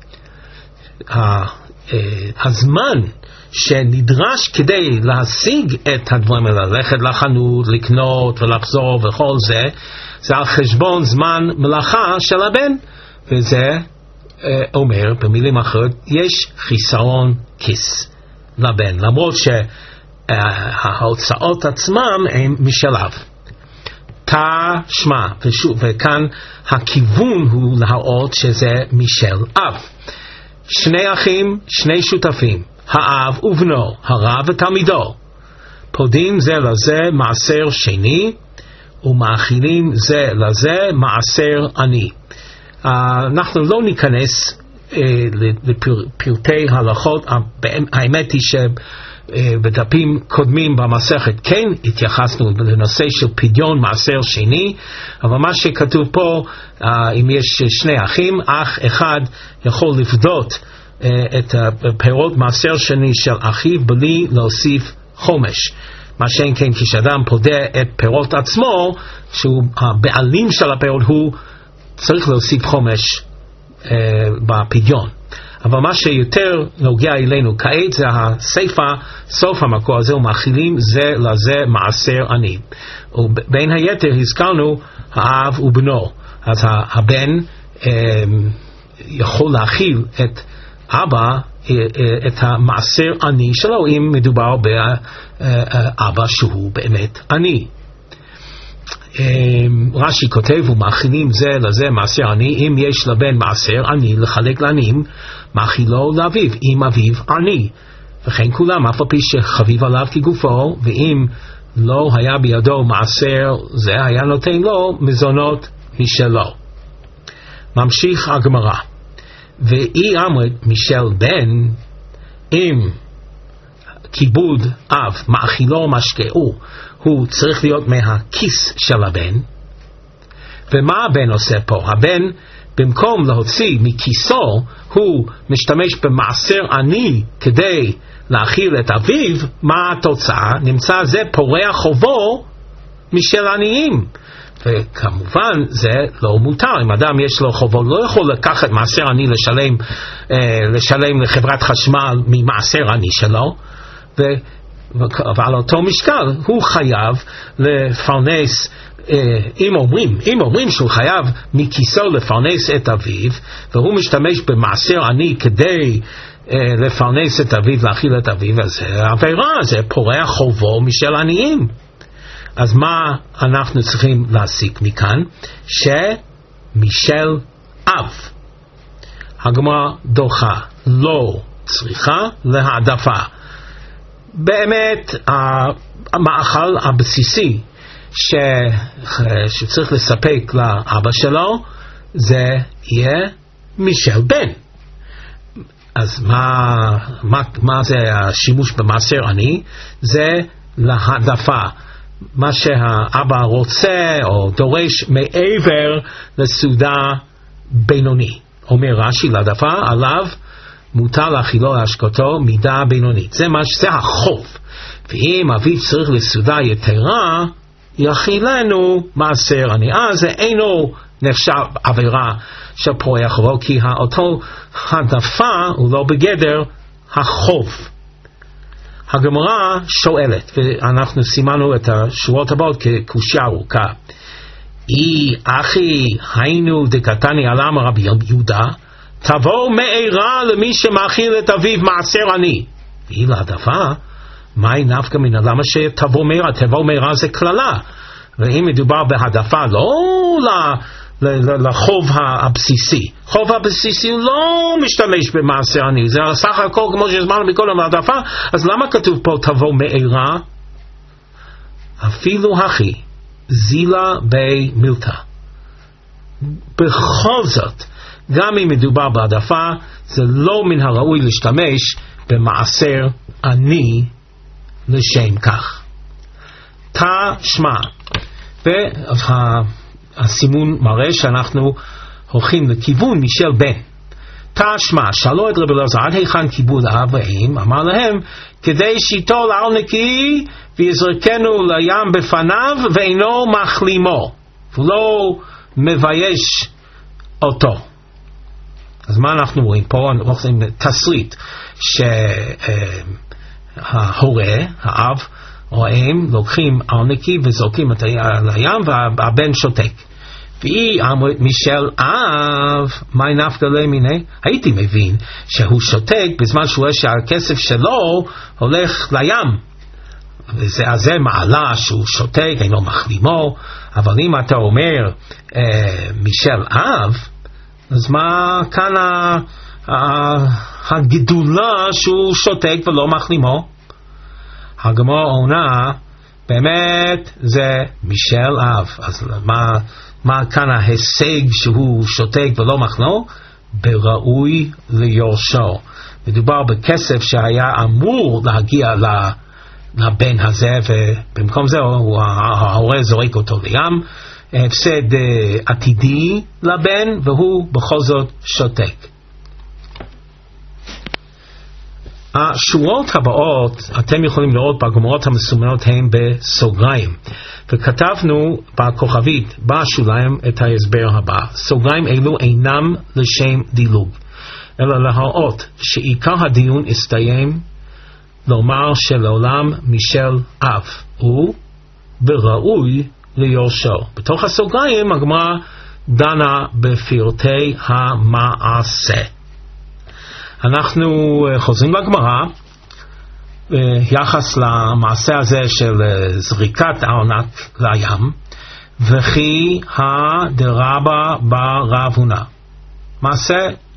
[SPEAKER 1] הזמן שנדרש כדי להשיג את הדברים האלה, ללכת לחנות, לקנות ולחזור וכל זה, זה על חשבון זמן מלאכה של הבן, וזה אומר במילים אחרות, יש חיסרון כיס לבן, למרות ההוצאות עצמם הם משל אב. תשמע, וכאן הכיוון הוא להראות שזה משל אב. שני אחים, שני שותפים, האב ובנו, הרב ותלמידו, פודים זה לזה מעשר שני, ומאכילים זה לזה מעשר עני. אנחנו לא ניכנס לפרטי הלכות. האמת היא שבדפים קודמים במסכת כן התייחסנו לנושא של פדיון מעשר שני, אבל מה שכתוב פה, אם יש שני אחים, אח אחד יכול לפדות את פירות מעשר שני של אחיו בלי להוסיף חומש. מה שאין כן כשאדם פודה את פירות עצמו, שהוא הבעלים של הפירות, הוא צריך להוסיף חומש בפדיון. אבל מה שיותר נוגע אלינו כעת זה הסיפה, סוף המקור הזה, ומאכילים זה לזה מעשר עני. ובין היתר הזכרנו האב ובנו. אז הבן יכול להאכיל את אבא את המעשר עני שלו, אם מדובר באבא שהוא באמת עני. רש"י כותב, ומאכילים זה לזה מעשר עני, אם יש לבן מעשר עני לחלק לעניים, מאכילו לאביו, אם אביו עני, וכן כולם, אף על פי שחביב עליו כגופו, ואם לא היה בידו מעשר זה, היה נותן לו מזונות משלו. ממשיך הגמרא, ואי אמרת משל בן, אם כיבוד אב מאכילו משקהו, הוא צריך להיות מהכיס של הבן. ומה הבן עושה פה? הבן במקום להוציא מכיסו, הוא משתמש במעשר עני כדי להאכיל את אביו. מה התוצאה? נמצא זה פורע חובו משל עניים, וכמובן זה לא מותר. אם אדם יש לו חובו, לא יכול לקחת מעשר עני לשלם לחברת חשמל ממעשר עני שלו, ועל אותו משקל הוא חייב לפרנס. אם אומרים שהוא חייב מכיסו לפרנס את אביו, והוא משתמש במעשר עני כדי לפרנס את אביו, להאכיל את אביו, אז זה עבירה, זה פורע חובו משל עניים. אז מה אנחנו צריכים להסיק מכאן? שמשל אב. הגמרא דוחה, לא צריכה להעדפה. באמת המאכל הבסיסי שצריך לספק לאבא שלו זה יהיה משל בן. אז מה זה השימוש במעשר עני? זה להעדפה. מה שהאבא רוצה או דורש מעבר לסעודה בינוני. אומר רש"י, להעדפה עליו מותר להאכילו להשקותו מידה בינונית. זה החוב. ואם אביו צריך לסעודה יתרה, יאכילנו מעשר עני. זה אינו נחשב עבירה של פורע חובו, כי אותו העדפה הוא לא בגדר החוב. הגמרא שואלת, ואנחנו סימנו את השורות הבאות כקושיה ארוכה. אי אחי היינו דקתני עלם רבי יהודה, תבוא מאירה למי שמאכיל את אביו מעשר עני. והיא להעדפה, מהי נפקא מינה? למה שתבוא מאירה? תבוא מאירה זה כללה, ואם מדובר בהעדפה לא לחוב הבסיסי. חוב הבסיסי הוא לא משתמש במעשר עני, זה סך הכל כמו שהזמנו מקודם להעדפה. אז למה כתוב פה תבוא מאירה? אפילו הכי זילה בי מילתא. בכל זאת, גם אם מדובר בהעדפה, זה לא מן הראוי להשתמש במעשר עני לשם כך. תשמע, והסימון מראה שאנחנו הולכים לכיוון משל בן. תשמע, שאלו את רבי אלעזר, עד היכן כיבוד אב ואם? אמר להם, כדי שיטול על נקי ויזרקנו לים בפניו ואינו מחלימו, ולא מבייש אותו. אז מה אנחנו רואים פה? אנחנו רואים תסריט שההורה, האב או האם, לוקחים על נקי וזורקים את לים והבן שותק. והיא אמרת משל אב, מה נפקא למיני? הייתי מבין שהוא שותק בזמן שהוא רואה שהכסף שלו הולך לים. אז זה מעלה שהוא שותק, אינו מחלימו, אבל אם אתה אומר משל אב, אז מה כאן הגדולה שהוא שותק ולא מחלימו? הגמרא עונה, באמת זה משל אב. אז מה כאן ההישג שהוא שותק ולא מחלימו? בראוי ליורשו. מדובר בכסף שהיה אמור להגיע לבן הזה, ובמקום זה ההורה זורק אותו לים. הפסד עתידי לבן, והוא בכל זאת שותק. השורות הבאות, אתם יכולים לראות בגמרות המסומנות, הן בסוגריים, וכתבנו בכוכבית בשוליים את ההסבר הבא. סוגריים אלו אינם לשם דילוג, אלא להראות שעיקר הדיון הסתיים לומר שלעולם משל אב הוא וראוי ליורשו. בתוך הסוגריים הגמרא דנה בפרטי המעשה. אנחנו חוזרים לגמרא יחס למעשה הזה של זריקת הארנק לים, וכי הדרבה ברב הונא, מעשה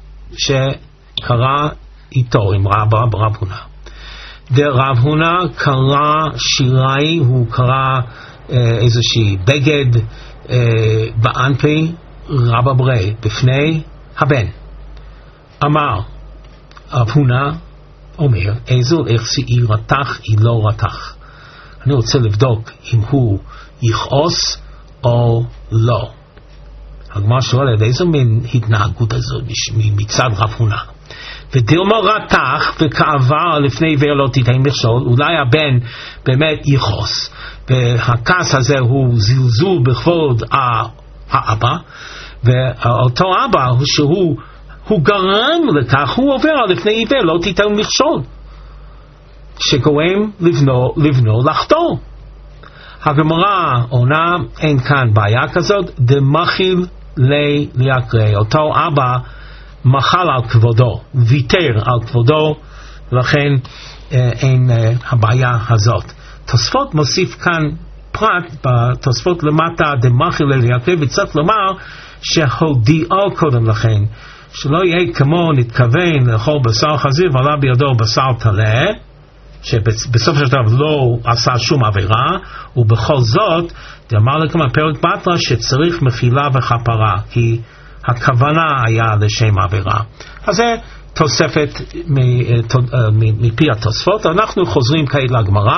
[SPEAKER 1] שקרה איתו עם רב הונא. דרב הונא קרא שיראי, הוא קרא איזושהי בגד באנפי רבא ברי בפני הבן. אמר רב הונא, אומר, איזו איכסי רתח היא לא רתח. אני רוצה לבדוק אם הוא יכעוס או לא. הגמרא שואלת, איזו מין התנהגות הזאת מצד רב הונא? ודילמה רתח וכעבר לפני עיוור לא תיתן מכשול, אולי הבן באמת יכעוס, והכעס הזה הוא זלזול בכבוד האבא, ואותו אבא שהוא גרם לכך, הוא עובר לפני עיוור לא תיתן מכשול, שגורם לבנו לחטוא. הגמרא עונה, אין כאן בעיה כזאת, דמחיל לי להקרא. אותו אבא מחל על כבודו, ויתר על כבודו, לכן אין הבעיה הזאת. תוספות מוסיף כאן פרט, בתוספות למטה דמחיל לי להקרא, וצריך לומר שהודיעו קודם לכן, שלא יהיה כמו נתכוון לאכול בשר חזיר ועלה בידו בשר טלה, שבסוף של דבר לא עשה שום עבירה, ובכל זאת אמר לכם פרק בתרא שצריך מחילה וכפרה, כי הכוונה היה לשם עבירה. אז זה תוספת מפי התוספות. אנחנו חוזרים כעת לגמרא.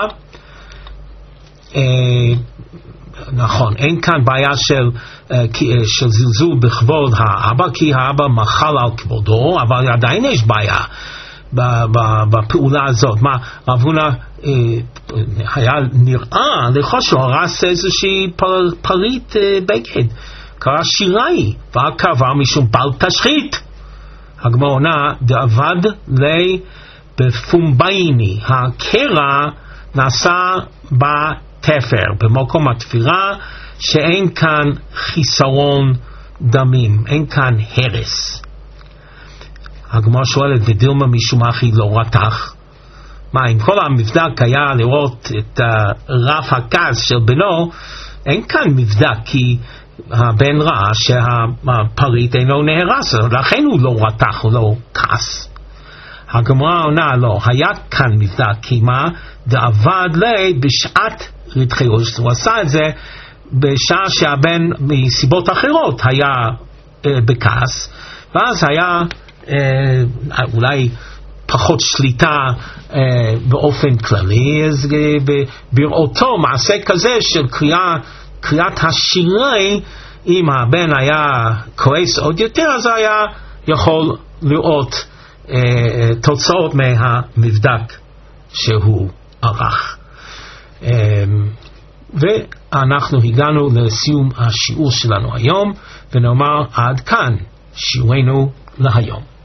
[SPEAKER 1] נכון, אין כאן בעיה של זלזול בכבוד האבא, כי האבא מחל על כבודו, אבל עדיין יש בעיה בפעולה הזאת. מה, רב הונא היה נראה לחושו, הרס איזושהי פריט בגד, קרא שיראי, והקבר משום בל תשחית. הגמרא עונה, דאבד לי בפומבייני, הקרע נעשה בתפר, במקום התפירה, שאין כאן חיסרון דמים, אין כאן הרס. הגמרא שואלת, ודילמה משום אחי לא רתח? מה, אם כל המבדק היה לראות את רף הכעס של בנו, אין כאן מבדק, כי הבן ראה שהפריט אינו נהרס, לכן הוא לא רתח, הוא לא כעס. הגמרא עונה, לא, היה כאן מבדק, כי מה? דאבד לי בשעת רתחיות, הוא עשה את זה בשעה שהבן מסיבות אחרות היה בכעס, ואז היה אולי פחות שליטה באופן כללי. אז בראותו מעשה כזה של קריאת השירי, אם הבן היה כועס עוד יותר, אז היה יכול לראות תוצאות מהמבדק שהוא ערך. ואנחנו הגענו לסיום השיעור שלנו היום, ונאמר עד כאן שיעורנו להיום.